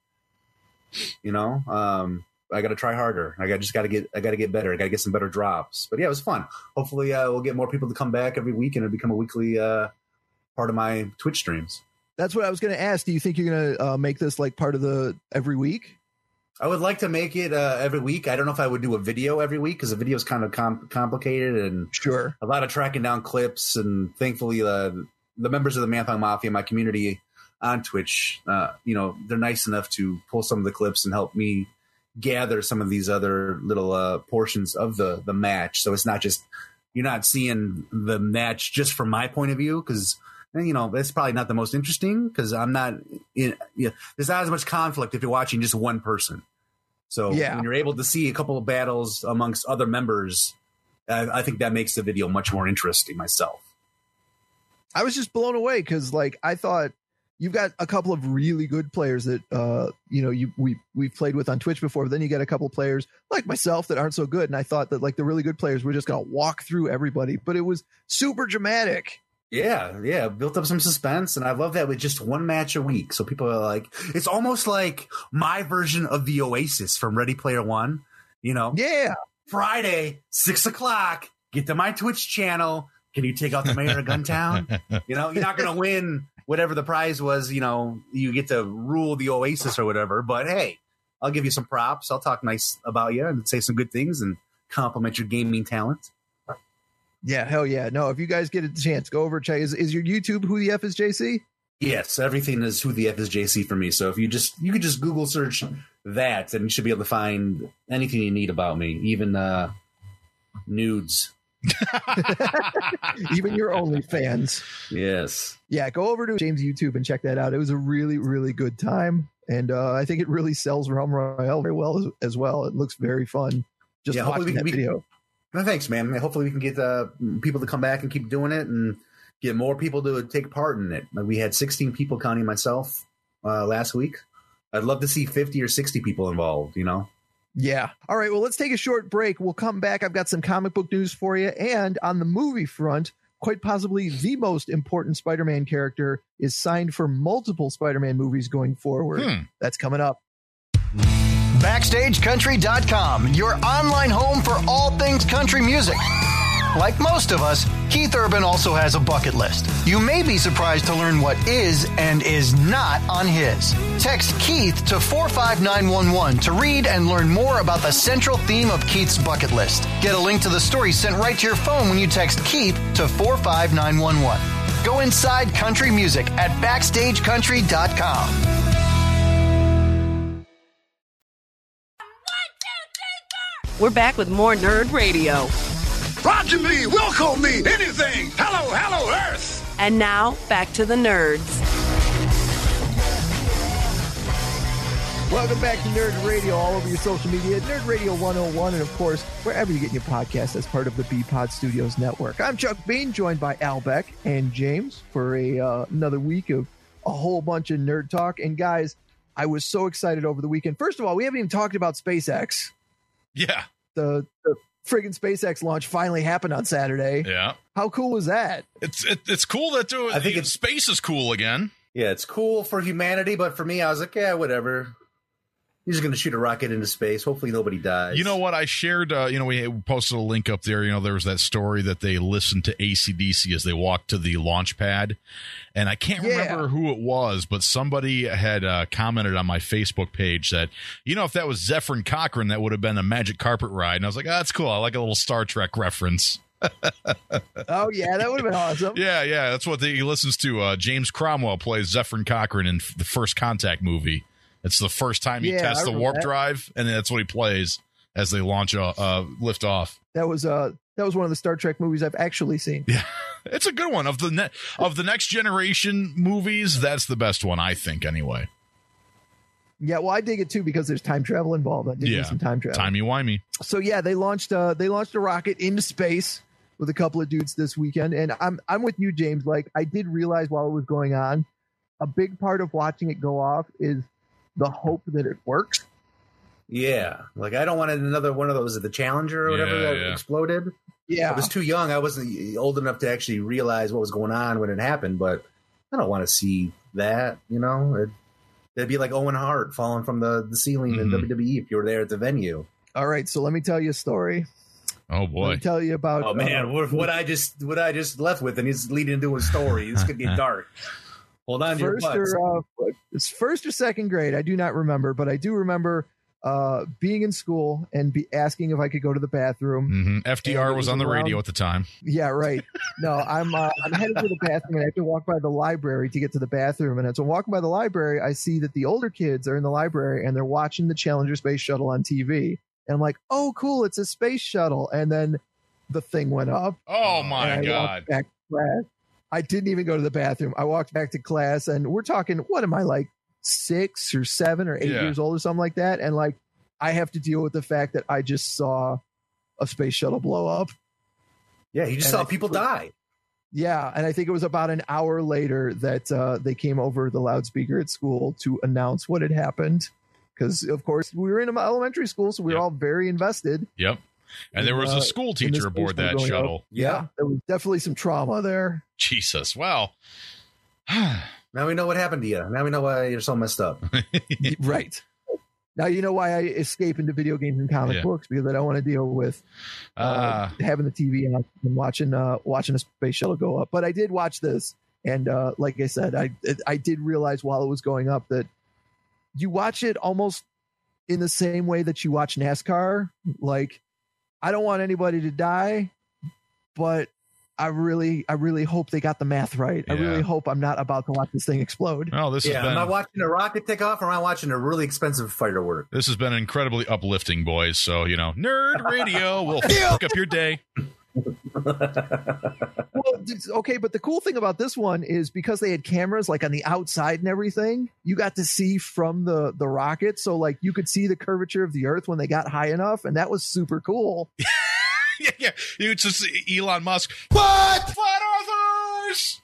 You know, um, I got to try harder. I got just got to get. I got to get better. I got to get some better drops. But yeah, it was fun. Hopefully, uh, we'll get more people to come back every week, and it'll become a weekly uh, part of my Twitch streams. That's what I was going to ask. Do you think you're going to uh, make this like part of the every week? I would like to make it uh, every week. I don't know if I would do a video every week because the video is kind of com- complicated and sure a lot of tracking down clips. And thankfully, uh, the members of the Man Thong Mafia, my community on Twitch, uh, you know, they're nice enough to pull some of the clips and help me gather some of these other little uh, portions of the the match. So it's not just you're not seeing the match just from my point of view because. And, you know, that's probably not the most interesting because I'm not in, you know, there's not as much conflict if you're watching just one person. So yeah. when you're able to see a couple of battles amongst other members, I, I think that makes the video much more interesting myself. I was just blown away because, like, I thought you've got a couple of really good players that, uh, you know, you we we've played with on Twitch before. But then you get a couple of players like myself that aren't so good. And I thought that, like, the really good players were just going to walk through everybody. But it was super dramatic. Yeah, yeah, built up some suspense, and I love that with just one match a week. So people are like, it's almost like my version of the Oasis from Ready Player One. You know, yeah, Friday six o'clock. Get to my Twitch channel. Can you take out the mayor of Guntown? You know, you're not going to win whatever the prize was. You know, you get to rule the Oasis or whatever. But hey, I'll give you some props. I'll talk nice about you and say some good things and compliment your gaming talent. Yeah, hell yeah. No, if you guys get a chance, go over and check. Is, is your YouTube Who the F is J C? Yes, everything is Who the F is J C for me. So if you just you could just Google search that, and you should be able to find anything you need about me, even uh, nudes. Even your OnlyFans. Yes. Yeah, go over to James' YouTube and check that out. It was a really, really good time. And uh, I think it really sells Realm Royale very well as, as well. It looks very fun. Just yeah, watching we, that we, video. No, thanks, man. Hopefully we can get uh, people to come back and keep doing it and get more people to take part in it. Like we had sixteen people, counting myself, uh, last week. I'd love to see fifty or sixty people involved, you know? Yeah. All right. Well, let's take a short break. We'll come back. I've got some comic book news for you. And on the movie front, quite possibly the most important Spider-Man character is signed for multiple Spider-Man movies going forward. Hmm. That's coming up. Backstage Country dot com, your online home for all things country music. Like most of us, Keith Urban also has a bucket list. You may be surprised to learn what is and is not on his. Text Keith to four five nine one one to read and learn more about the central theme of Keith's bucket list. Get a link to the story sent right to your phone when you text Keith to four five nine one one. Go inside country music at Backstage Country dot com. We're back with more Nerd Radio. Roger me, will call me, anything. Hello, hello, Earth. And now, back to the nerds. Welcome back to Nerd Radio, all over your social media, Nerd Radio one oh one, and of course, wherever you get your podcast as part of the B-Pod Studios network. I'm Chuck Bean, joined by Al Beck and James for a uh, another week of a whole bunch of nerd talk. And guys, I was so excited over the weekend. First of all, we haven't even talked about SpaceX. Yeah. the, the friggin' SpaceX launch finally happened on Saturday. Yeah. How cool was that? It's it, it's cool that uh, I think it's- space is cool again. Yeah, it's cool for humanity, but for me, I was like, yeah, whatever. He's just going to shoot a rocket into space. Hopefully nobody dies. You know what? I shared, uh, you know, we posted a link up there. You know, there was that story that they listened to A C D C as they walked to the launch pad. And I can't Yeah. remember who it was, but somebody had uh, commented on my Facebook page that, you know, if that was Zephyr Cochrane, that would have been a magic carpet ride. And I was like, oh, that's cool. I like a little Star Trek reference. Oh, yeah, that would have been awesome. Yeah, yeah. That's what they, he listens to. Uh, James Cromwell plays Zephyr Cochrane in the First Contact movie. It's the first time he Yeah, tests I the remember warp that. drive, and that's what he plays as they launch a uh, lift off. That was uh that was one of the Star Trek movies I've actually seen. Yeah, it's a good one. Of the ne- of the next generation movies, that's the best one, I think. Anyway, Yeah, well, I dig it too because there's time travel involved. I dig me yeah, some time travel. timey-wimey. So yeah, they launched uh they launched a rocket into space with a couple of dudes this weekend, and I'm I'm with you, James. Like, I did realize while it was going on, a big part of watching it go off is the hope that it works. Yeah, like I don't want another one of those at the Challenger or whatever Yeah, that yeah. exploded. Yeah, I was too young. I wasn't old enough to actually realize what was going on when it happened, but I don't want to see that, you know? It, it'd be like Owen Hart falling from the, the ceiling in Mhm. W W E if you were there at the venue. All right, so let me tell you a story. Oh Let boy, me tell you about. Oh man, uh, what, what I just what I just left with, and he's leading into a story. This could get dark. Hold on to your first butts. or uh, it's first or second grade. I do not remember, but I do remember uh, being in school and be asking if I could go to the bathroom. hmm F D R And it was was on the around- radio at the time. Yeah, right. No, I'm uh, I'm headed to the bathroom and I have to walk by the library to get to the bathroom. And as I'm walking by the library, I see that the older kids are in the library and they're watching the Challenger space shuttle on T V. And I'm like, oh, cool, it's a space shuttle. And then the thing went up. Oh my and I god! walked back to class. I didn't even go to the bathroom. I walked back to class, and we're talking, what am I, like six or seven or eight Yeah. years old or something like that? And like, I have to deal with the fact that I just saw a space shuttle blow up. Yeah, you just and saw I people think- die. Yeah, and I think it was about an hour later that uh, they came over the loudspeaker at school to announce what had happened. Because, of course, we were in elementary school, so we were Yep. all very invested. Yep. And there was Uh, a school in teacher this aboard space that going up. shuttle. Yeah. There was definitely some trauma there. Jesus. Well. Now we know what happened to you. Now we know why you're so messed up. Right. Now you know why I escape into video games and comic Yeah. books, because I don't want to deal with uh, Uh, having the T V on and watching uh, watching a space shuttle go up. But I did watch this, and uh, like I said, I I did realize while it was going up that you watch it almost in the same way that you watch NASCAR. Like, I don't want anybody to die, but I really I really hope they got the math right. I Yeah. really hope I'm not about to watch this thing explode. well, this Yeah, has been am I watching a rocket take off, or am I watching a really expensive firework? this has been incredibly uplifting, boys. So you know, Nerd Radio will fuck up your day. Well, it's- okay, but the cool thing about this one is because they had cameras like on the outside and everything, you got to see from the the rocket, so like you could see the curvature of the Earth when they got high enough, and that was super cool. yeah, yeah. You just see Elon Musk. What? Flat Earthers.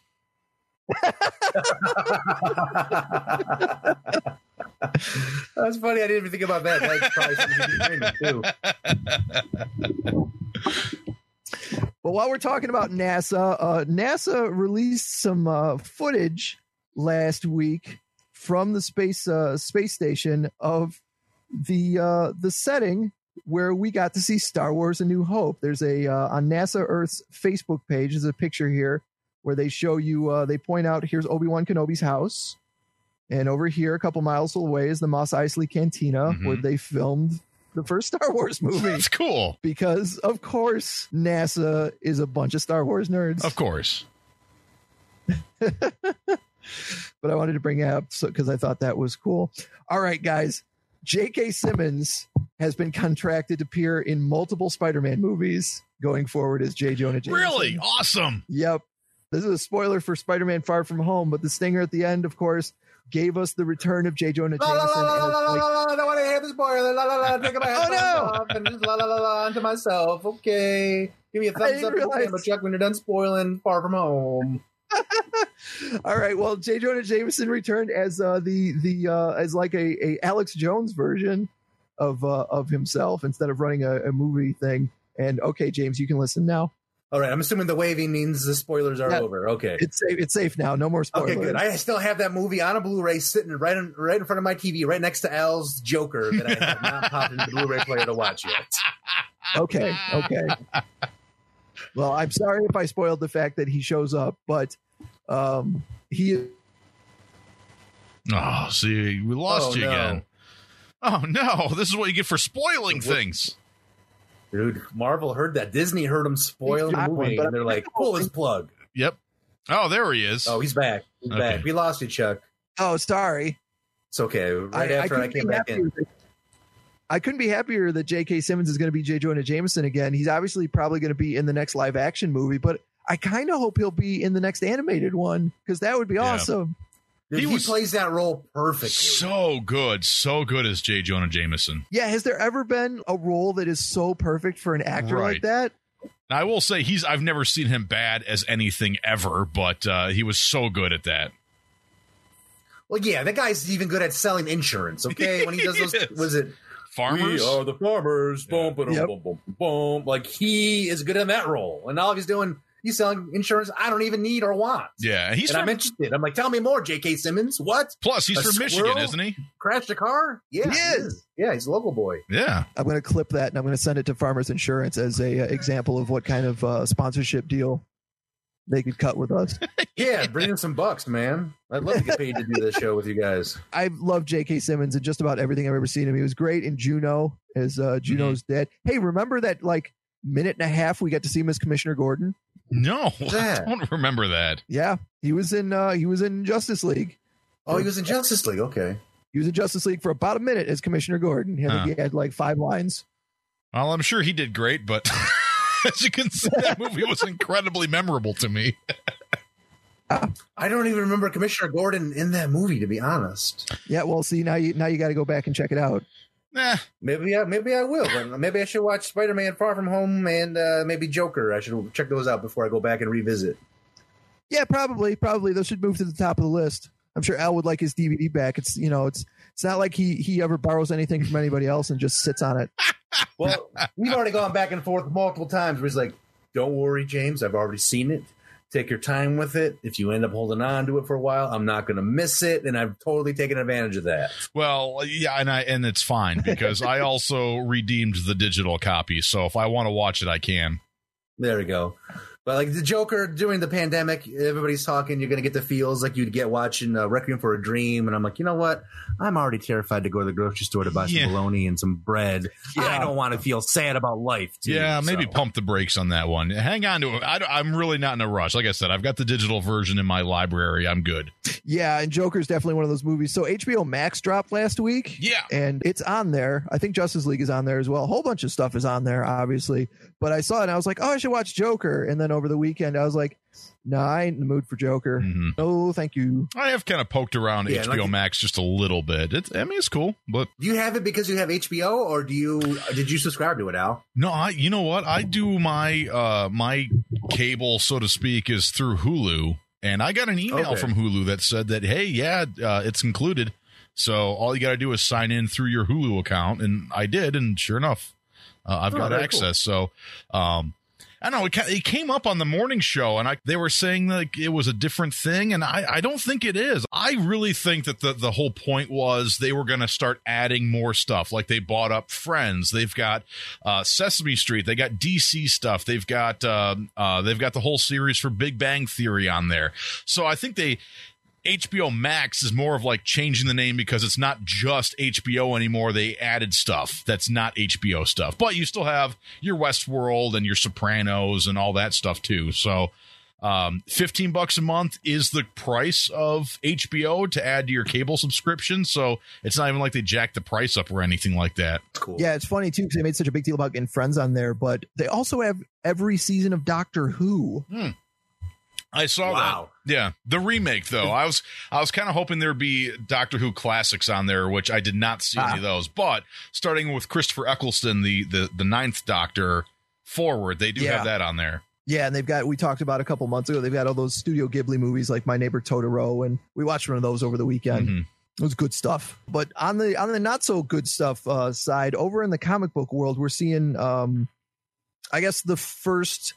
That's funny. I didn't even think about that. That's probably something you dreaming too. But while we're talking about NASA, uh, NASA released some uh, footage last week from the space uh, space station of the uh, the setting where we got to see Star Wars: A New Hope. There's a uh, on NASA Earth's Facebook page. There's a picture here where they show you. Uh, they point out here's Obi-Wan Kenobi's house, and over here, a couple miles away, is the Mos Eisley Cantina Mhm. where they filmed the first Star Wars movie. That's cool. Because of course NASA is a bunch of Star Wars nerds. Of course. But I wanted to bring it up so because I thought that was cool. All right, guys. J K. Simmons has been contracted to appear in multiple Spider-Man movies going forward as J. Jonah Jameson. Really awesome. Yep. This is a spoiler for Spider-Man Far From Home, but the stinger at the end, of course, gave us the return of J. Jonah La la Jameson. la la as, la la like- la la. I don't want to hear the spoiler. La la la. Taking my headphones no. off and just la la la la onto myself. Okay. Give me a I thumbs didn't up, realize- camera Chuck, when you're done spoiling Far From Home. All right. Well, J. Jonah Jameson returned as uh, the the uh, as like a, a Alex Jones version of uh, of himself instead of running a, a movie thing. And okay, James, you can listen now. All right, I'm assuming the waving means the spoilers are Yeah, over. Okay, it's safe. It's safe now. No more spoilers. okay, good. I still have that movie on a Blu-ray sitting right in right in front of my T V, right next to Al's Joker that I have not popped into the Blu-ray player to watch yet. Okay, okay. Well, I'm sorry if I spoiled the fact that he shows up, but um, he. Oh, see, we lost Oh, you no. again. Oh no, this is what you get for spoiling What- things. Dude, Marvel heard that. Disney heard him spoil the He's movie, but and they're like, pull his plug. Yep. Oh, there he is. Oh, he's back. He's Okay. back. We lost you, Chuck. Oh, sorry. It's okay. Right after I, couldn't came be back happier in. that- I couldn't be happier that J K. Simmons is going to be J. Jonah Jameson again. He's obviously probably going to be in the next live action movie, but I kind of hope he'll be in the next animated one because that would be Yeah. awesome. Dude, He he, was- plays that role perfectly. So good. So good as J. Jonah Jameson. Yeah, has there ever been a role that is so perfect for an actor Right. like that? Now, I will say he's I've never seen him bad as anything ever, but uh, he was so good at that. Well, yeah, that guy's even good at selling insurance, okay? When he does those, Yes. was it Farmers? We are the farmers. Boom, boom, Yep. boom, boom, boom. Like, he is good in that role. And all he's doing, he's selling insurance I don't even need or want. Yeah, he's and from, I'm interested. I'm like, tell me more, J K. Simmons. What? plus he's A from Michigan, squirrel? isn't he? Crashed a car? Yeah, He is. Yeah, he's a local boy. Yeah. I'm going to clip that and I'm going to send it to Farmers Insurance as a uh, example of what kind of uh, sponsorship deal they could cut with us. Yeah, bring in some bucks, man. I'd love to get paid to do this show with you guys. I love J K. Simmons and just about everything I've ever seen him. He was great in Juno as uh, Juno's dad. Hey, remember that like minute and a half we got to see him as Commissioner Gordon? No, I that? don't remember that. Yeah, he was in uh, he was in Justice League. Oh, he was in Justice League. Okay. He was in Justice League for about a minute as Commissioner Gordon. I think Huh. he had like five lines. Well, I'm sure he did great, but as you can see, that movie was incredibly memorable to me. I don't even remember Commissioner Gordon in that movie, to be honest. Yeah, well, see now you now you got to go back and check it out. Nah, Maybe I, maybe I will. But maybe I should watch Spider-Man Far From Home and uh, maybe Joker. I should check those out before I go back and revisit. Yeah, probably, probably those should move to the top of the list. I'm sure Al would like his D V D back. It's you know, it's it's not like he he ever borrows anything from anybody else and just sits on it. Well, we've already gone back and forth multiple times where he's like, don't worry, James, I've already seen it. Take your time with it. If you end up holding on to it for a while, I'm not going to miss it. And I've totally taken advantage of that. well, yeah, and I and it's fine because I also redeemed the digital copy. So if I want to watch it, I can. There we go. But like the Joker during the pandemic, everybody's talking. You're going to get the feels like you'd get watching uh, Requiem for a Dream. And I'm like, you know what? I'm already terrified to go to the grocery store to buy some Yeah. bologna and some bread. I don't want to feel sad about life. Too, Yeah, maybe so. pump the brakes on that one. Hang on to it. I, don't- I'm really not in a rush. Like I said, I've got the digital version in my library. I'm good. Yeah, and Joker's definitely one of those movies. So H B O Max dropped last week. Yeah. And it's on there. I think Justice League is on there as well. A whole bunch of stuff is on there, obviously. But I saw it and I was like, oh, I should watch Joker. And then over the weekend, I was like, no, I ain't in the mood for Joker. Mhm. No, thank you. I have kind of poked around Yeah, H B O like- Max just a little bit. It's, I mean, it's cool, but Do you have it because you have H B O, or do you did you subscribe to it, Al? no, I. You know what? I do my uh my cable, so to speak, is through Hulu, and I got an email Okay. from Hulu that said that hey, yeah, uh, it's included. So all you got to do is sign in through your Hulu account, and I did, and sure enough, uh, I've Oh, got very access. So, um. I don't know. It, ca- it came up on the morning show, and I they were saying like it was a different thing, and I, I don't think it is. I really think that the the whole point was they were going to start adding more stuff. Like they bought up Friends, they've got uh, Sesame Street, they got D C stuff, they've got uh, uh, they've got the whole series for Big Bang Theory on there. So I think they. H B O Max is more of like changing the name because it's not just H B O anymore. They added stuff that's not H B O stuff, but you still have your Westworld and your Sopranos and all that stuff too. So, um, fifteen bucks a month is the price of H B O to add to your cable subscription. So it's not even like they jacked the price up or anything like that. Cool. Yeah, it's funny too because they made such a big deal about getting Friends on there, but they also have every season of Doctor Who. Hmm. I saw Wow. that. Yeah, the remake though. I was I was kind of hoping there'd be Doctor Who classics on there, which I did not see Ah. any of those. But starting with Christopher Eccleston, the the the ninth Doctor forward, they do Yeah. have that on there. Yeah, and they've got, we talked about a couple months ago, they've got all those Studio Ghibli movies like My Neighbor Totoro, and we watched one of those over the weekend. Mhm. It was good stuff. But on the on the not so good stuff uh, side, over in the comic book world, we're seeing, um, I guess, the first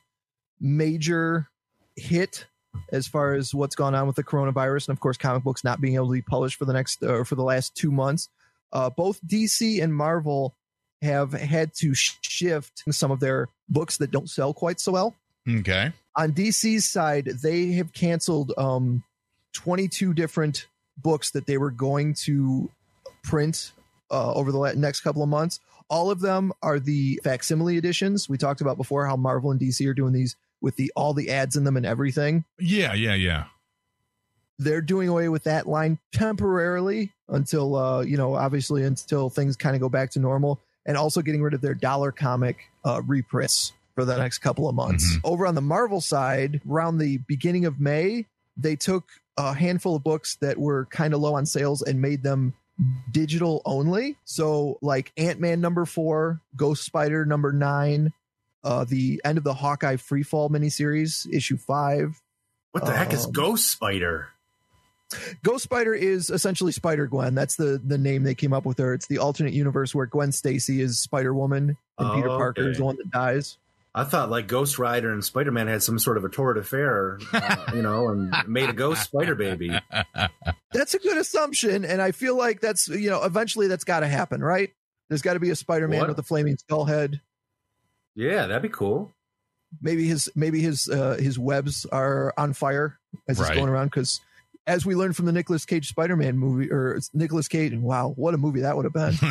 major hit as far as what's gone on with the coronavirus, and of course, comic books not being able to be published for the next uh, for the last two months. Uh, both D C and Marvel have had to shift some of their books that don't sell quite so well. Okay. On D C's side, they have canceled um, twenty-two different books that they were going to print uh, over the next couple of months. All of them are the facsimile editions. We talked about before how Marvel and D C are doing these with the all the ads in them and everything. Yeah, yeah, yeah. They're doing away with that line temporarily until, uh, you know, obviously until things kind of go back to normal, and also getting rid of their dollar comic uh, reprints for the next couple of months. Mm-hmm. Over on the Marvel side, around the beginning of May, they took a handful of books that were kind of low on sales and made them digital only. So like Ant-Man number four, Ghost Spider number nine, uh, the end of the Hawkeye Freefall miniseries, issue five. What the um, heck is Ghost Spider? Ghost Spider is essentially Spider-Gwen. That's the, the name they came up with her. It's the alternate universe where Gwen Stacy is Spider-Woman and oh, Peter Parker okay. is the one that dies. I thought like Ghost Rider and Spider-Man had some sort of a torrid affair, uh, you know, and made a ghost spider baby. That's a good assumption, and I feel like that's, you know, eventually that's got to happen, right? There's got to be a Spider-Man what? with a flaming skull head. Yeah, that'd be cool. Maybe his maybe his uh, his webs are on fire as right. he's going around, because as we learned from the Nicolas Cage Spider-Man movie, or it's Nicolas Cage, and wow, what a movie that would have been.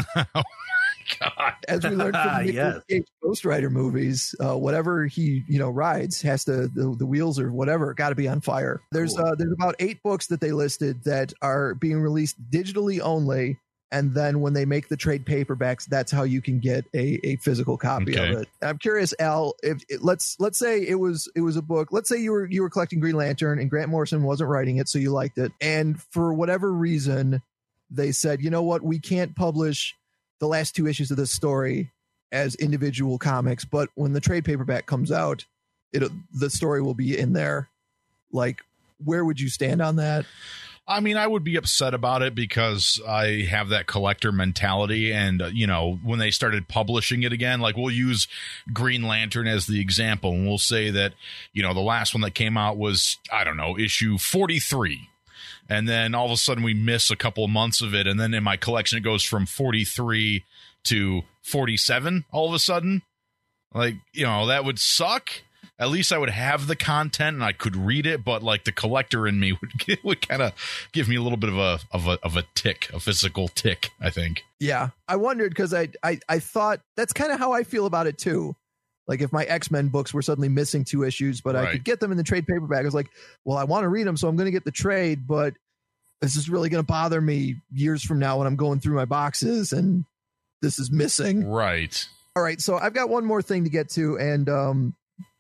God. As we learned from the yes. Cage Ghost Rider movies, uh, whatever he you know rides has to the, the wheels or whatever got to be on fire. There's cool. uh, there's about eight books that they listed that are being released digitally only, and then when they make the trade paperbacks, that's how you can get a, a physical copy okay. of it. I'm curious, Al, if it, let's let's say it was it was a book. Let's say you were you were collecting Green Lantern and Grant Morrison wasn't writing it, so you liked it, and for whatever reason, they said, you know what, we can't publish the last two issues of this story as individual comics, but when the trade paperback comes out, it the story will be in there. Like, where would you stand on that? I mean, I would be upset about it because I have that collector mentality. And, uh, you know, when they started publishing it again, like we'll use Green Lantern as the example. And we'll say that, you know, the last one that came out was, I don't know, issue forty-three. And then all of a sudden we miss a couple of months of it. And then in my collection, it goes from forty-three to forty-seven all of a sudden. Like, you know, that would suck. At least I would have the content and I could read it. But like the collector in me would would kind of give me a little bit of a of a of a tick, a physical tick, I think. Yeah, I wondered because I, I I thought that's kind of how I feel about it, too. Like if my X-Men books were suddenly missing two issues, but right. I could get them in the trade paperback. I was like, well, I want to read them, so I'm going to get the trade, but this is really going to bother me years from now when I'm going through my boxes and this is missing. Right. All right. So I've got one more thing to get to. And um,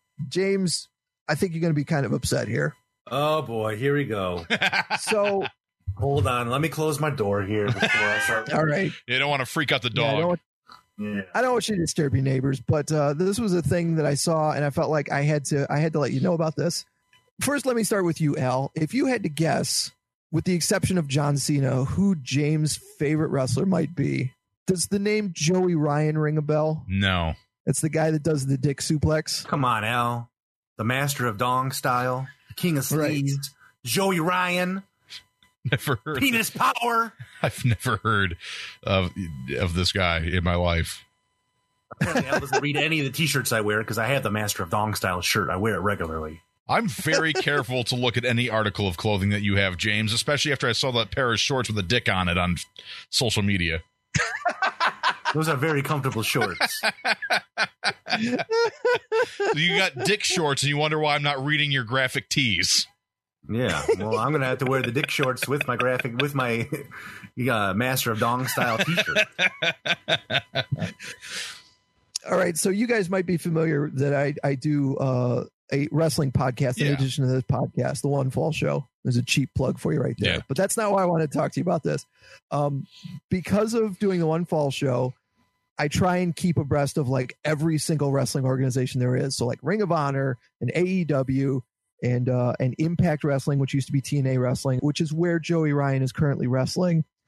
James, I think you're going to be kind of upset here. Oh, boy. Here we go. So hold on. Let me close my door here before I start. All right. You don't want to freak out the dog. Yeah, I don't, Yeah. I don't want you to disturb your neighbors, but uh, this was a thing that I saw, and I felt like I had to I had to let you know about this. First, let me start with you, Al. If you had to guess, with the exception of John Cena, who James' favorite wrestler might be, does the name Joey Ryan ring a bell? No. It's the guy that does the dick suplex. Come on, Al. The master of dong style, the king of sleaze, right. Joey Ryan. Never heard. Penis power. I've never heard of of this guy in my life. Apparently, I doesn't read any of the T-shirts I wear because I have the Master of Dong style shirt. I wear it regularly. I'm very careful to look at any article of clothing that you have, James, especially after I saw that pair of shorts with a dick on it on social media. Those are very comfortable shorts. You got dick shorts, and you wonder why I'm not reading your graphic tees. Yeah, well, I'm gonna have to wear the dick shorts with my graphic, with my uh, Master of Dong style T-shirt. All right, so you guys might be familiar that I I do uh, a wrestling podcast in yeah. addition to this podcast, the One Fall Show. There's a cheap plug for you right there, yeah. but that's not why I want to talk to you about this. Um, because of doing the One Fall Show, I try and keep abreast of like every single wrestling organization there is. So like Ring of Honor and A E W. And uh, and Impact Wrestling, which used to be T N A Wrestling, which is where Joey Ryan is currently wrestling.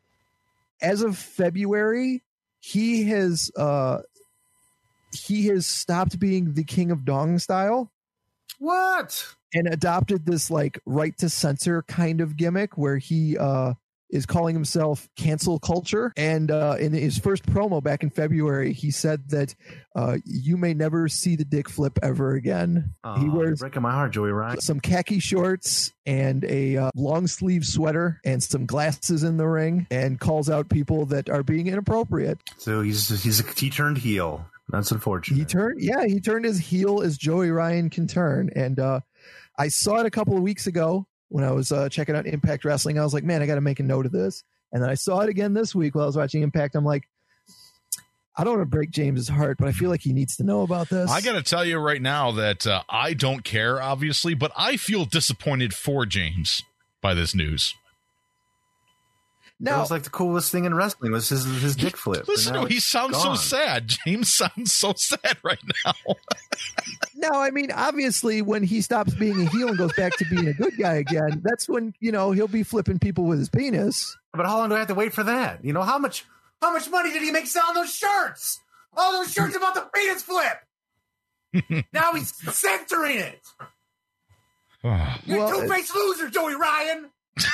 as of February, he has uh, he has stopped being the king of dong style. What? And adopted this like right to censor kind of gimmick where he uh, is calling himself cancel culture. And uh, in his first promo back in February, he said that uh, you may never see the dick flip ever again. Oh, he wears breaking my heart, Joey Ryan. Some khaki shorts and a uh, long sleeve sweater and some glasses in the ring, and calls out people that are being inappropriate. So he's he's a, he turned heel. That's unfortunate. He turned, yeah, he turned his heel as Joey Ryan can turn. And uh, I saw it a couple of weeks ago when I was uh, checking out Impact Wrestling. I was like, man, I got to make a note of this. And then I saw it again this week while I was watching Impact. I'm like, I don't want to break James's heart, but I feel like he needs to know about this. I got to tell you right now that uh, I don't care, obviously, but I feel disappointed for James by this news. That was like the coolest thing in wrestling was his his dick flip. Listen to him. He sounds gone. so sad. James sounds so sad right now. No, I mean, obviously, when he stops being a heel and goes back to being a good guy again, that's when, you know, he'll be flipping people with his penis. But how long do I have to wait for that? You know, how much How much money did he make selling those shirts? All those shirts about the penis flip. Now he's censoring it. You're Well, a two-faced loser, Joey Ryan.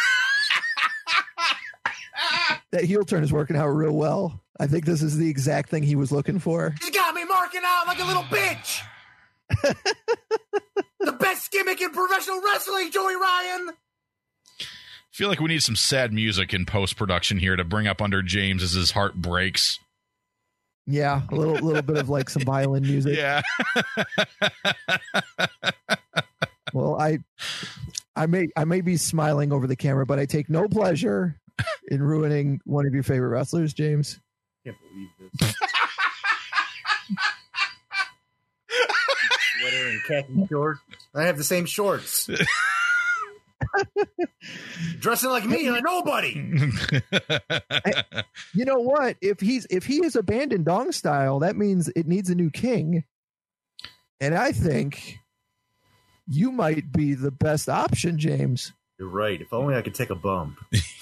That heel turn is working out real well. I think this is the exact thing he was looking for. You got me marking out like a little bitch. The best gimmick in professional wrestling, Joey Ryan. I feel like we need some sad music in post-production here to bring up under James as his heart breaks. Yeah, a little little bit of like some violin music. Yeah. Well, I I may I may be smiling over the camera, but I take no pleasure in ruining one of your favorite wrestlers, James. I can't believe this. Sweater and khaki shorts. I have the same shorts. Dressing like me, like nobody. I, you know what? If he's if he has abandoned dong style, that means it needs a new king. And I think you might be the best option, James. You're right. If only I could take a bump.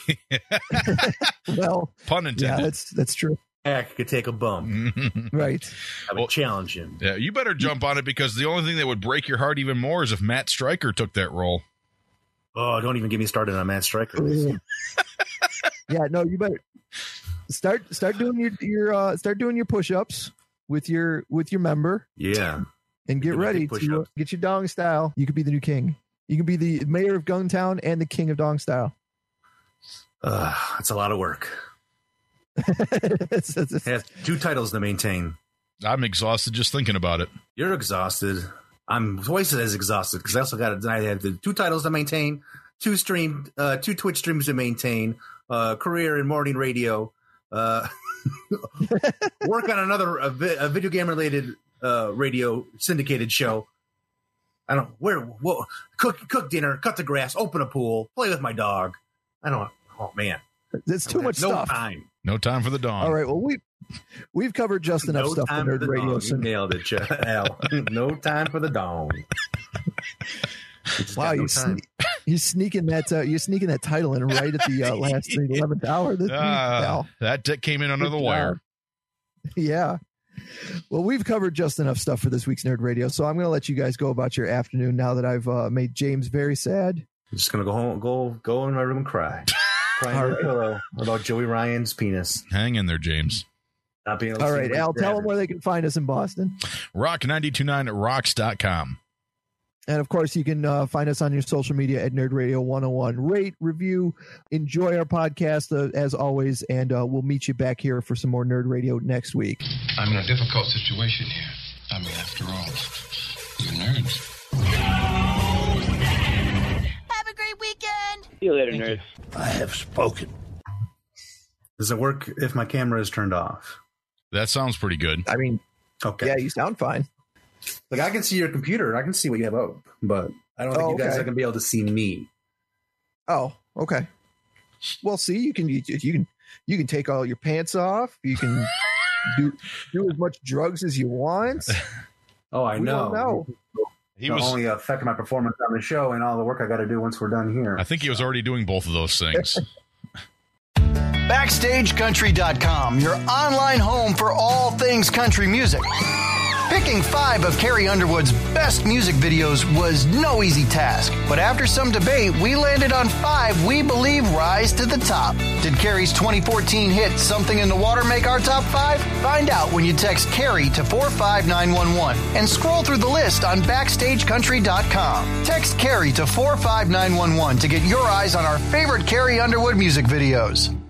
Well, pun intended. Yeah, that's that's true. I could take a bump. Right. I would well, challenge him. Yeah, you better jump on it, because the only thing that would break your heart even more is if Matt Stryker took that role. Oh, don't even get me started on Matt Stryker. Yeah, no, you better start start doing your your uh, start doing your push-ups with your with your member. Yeah. And get ready to uh, get your dong style. You could be the new king. You can be the mayor of Guntown and the king of dong style. Uh, that's a lot of work. it's, it's, it's, has two titles to maintain. I'm exhausted just thinking about it. You're exhausted. I'm twice as exhausted because I also got I have the two titles to maintain, two stream, uh, two Twitch streams to maintain, uh, career in morning radio, uh, work on another a, vi- a video game related uh, radio syndicated show. I don't where whoa, cook cook dinner, cut the grass, open a pool, play with my dog. I don't. Oh man, it's too much no stuff. Time. No time for the dong. All right. Well, we we've covered just enough no stuff for Nerd for Radio. So nailed it, Al. No time for the dong. Wow, no you sne- you're sneaking that uh, you're sneaking that title in right at the uh, last the eleventh hour. This uh, week, Al. That dick came in under the wire. Yeah. Well, we've covered just enough stuff for this week's Nerd Radio, so I'm going to let you guys go about your afternoon now that I've uh, made James very sad. I'm just going to go home, go go in my room and cry. Crying on the pillow about Joey Ryan's penis. Hang in there, James. Not being able All to right, Al, tell them where they can find us in Boston. rock nine two nine rocks dot com. And of course, you can uh, find us on your social media at Nerd Radio one oh one. Rate, review, enjoy our podcast uh, as always, and uh, we'll meet you back here for some more Nerd Radio next week. I'm in a difficult situation here. I mean, after all, you're nerds. Have a great weekend. See you later, nerds. I have spoken. Does it work if my camera is turned off? That sounds pretty good. I mean, okay. Yeah, you sound fine. Like, I can see your computer. I can see what you have up, but I don't think oh, you guys okay. are going to be able to see me. Oh, okay. Well, see, you can you, you can you can take all your pants off. You can do do as much drugs as you want. Oh, I we know. Don't know. He It'll was only affect my performance on the show and all the work I got to do once we're done here. I think he was already doing both of those things. Backstage Country dot com, your online home for all things country music. Picking five of Carrie Underwood's best music videos was no easy task, but after some debate, we landed on five we believe rise to the top. Did Carrie's twenty fourteen hit Something in the Water make our top five? Find out when you text Carrie to four five nine one one and scroll through the list on Backstage Country dot com. Text Carrie to four five nine one one to get your eyes on our favorite Carrie Underwood music videos.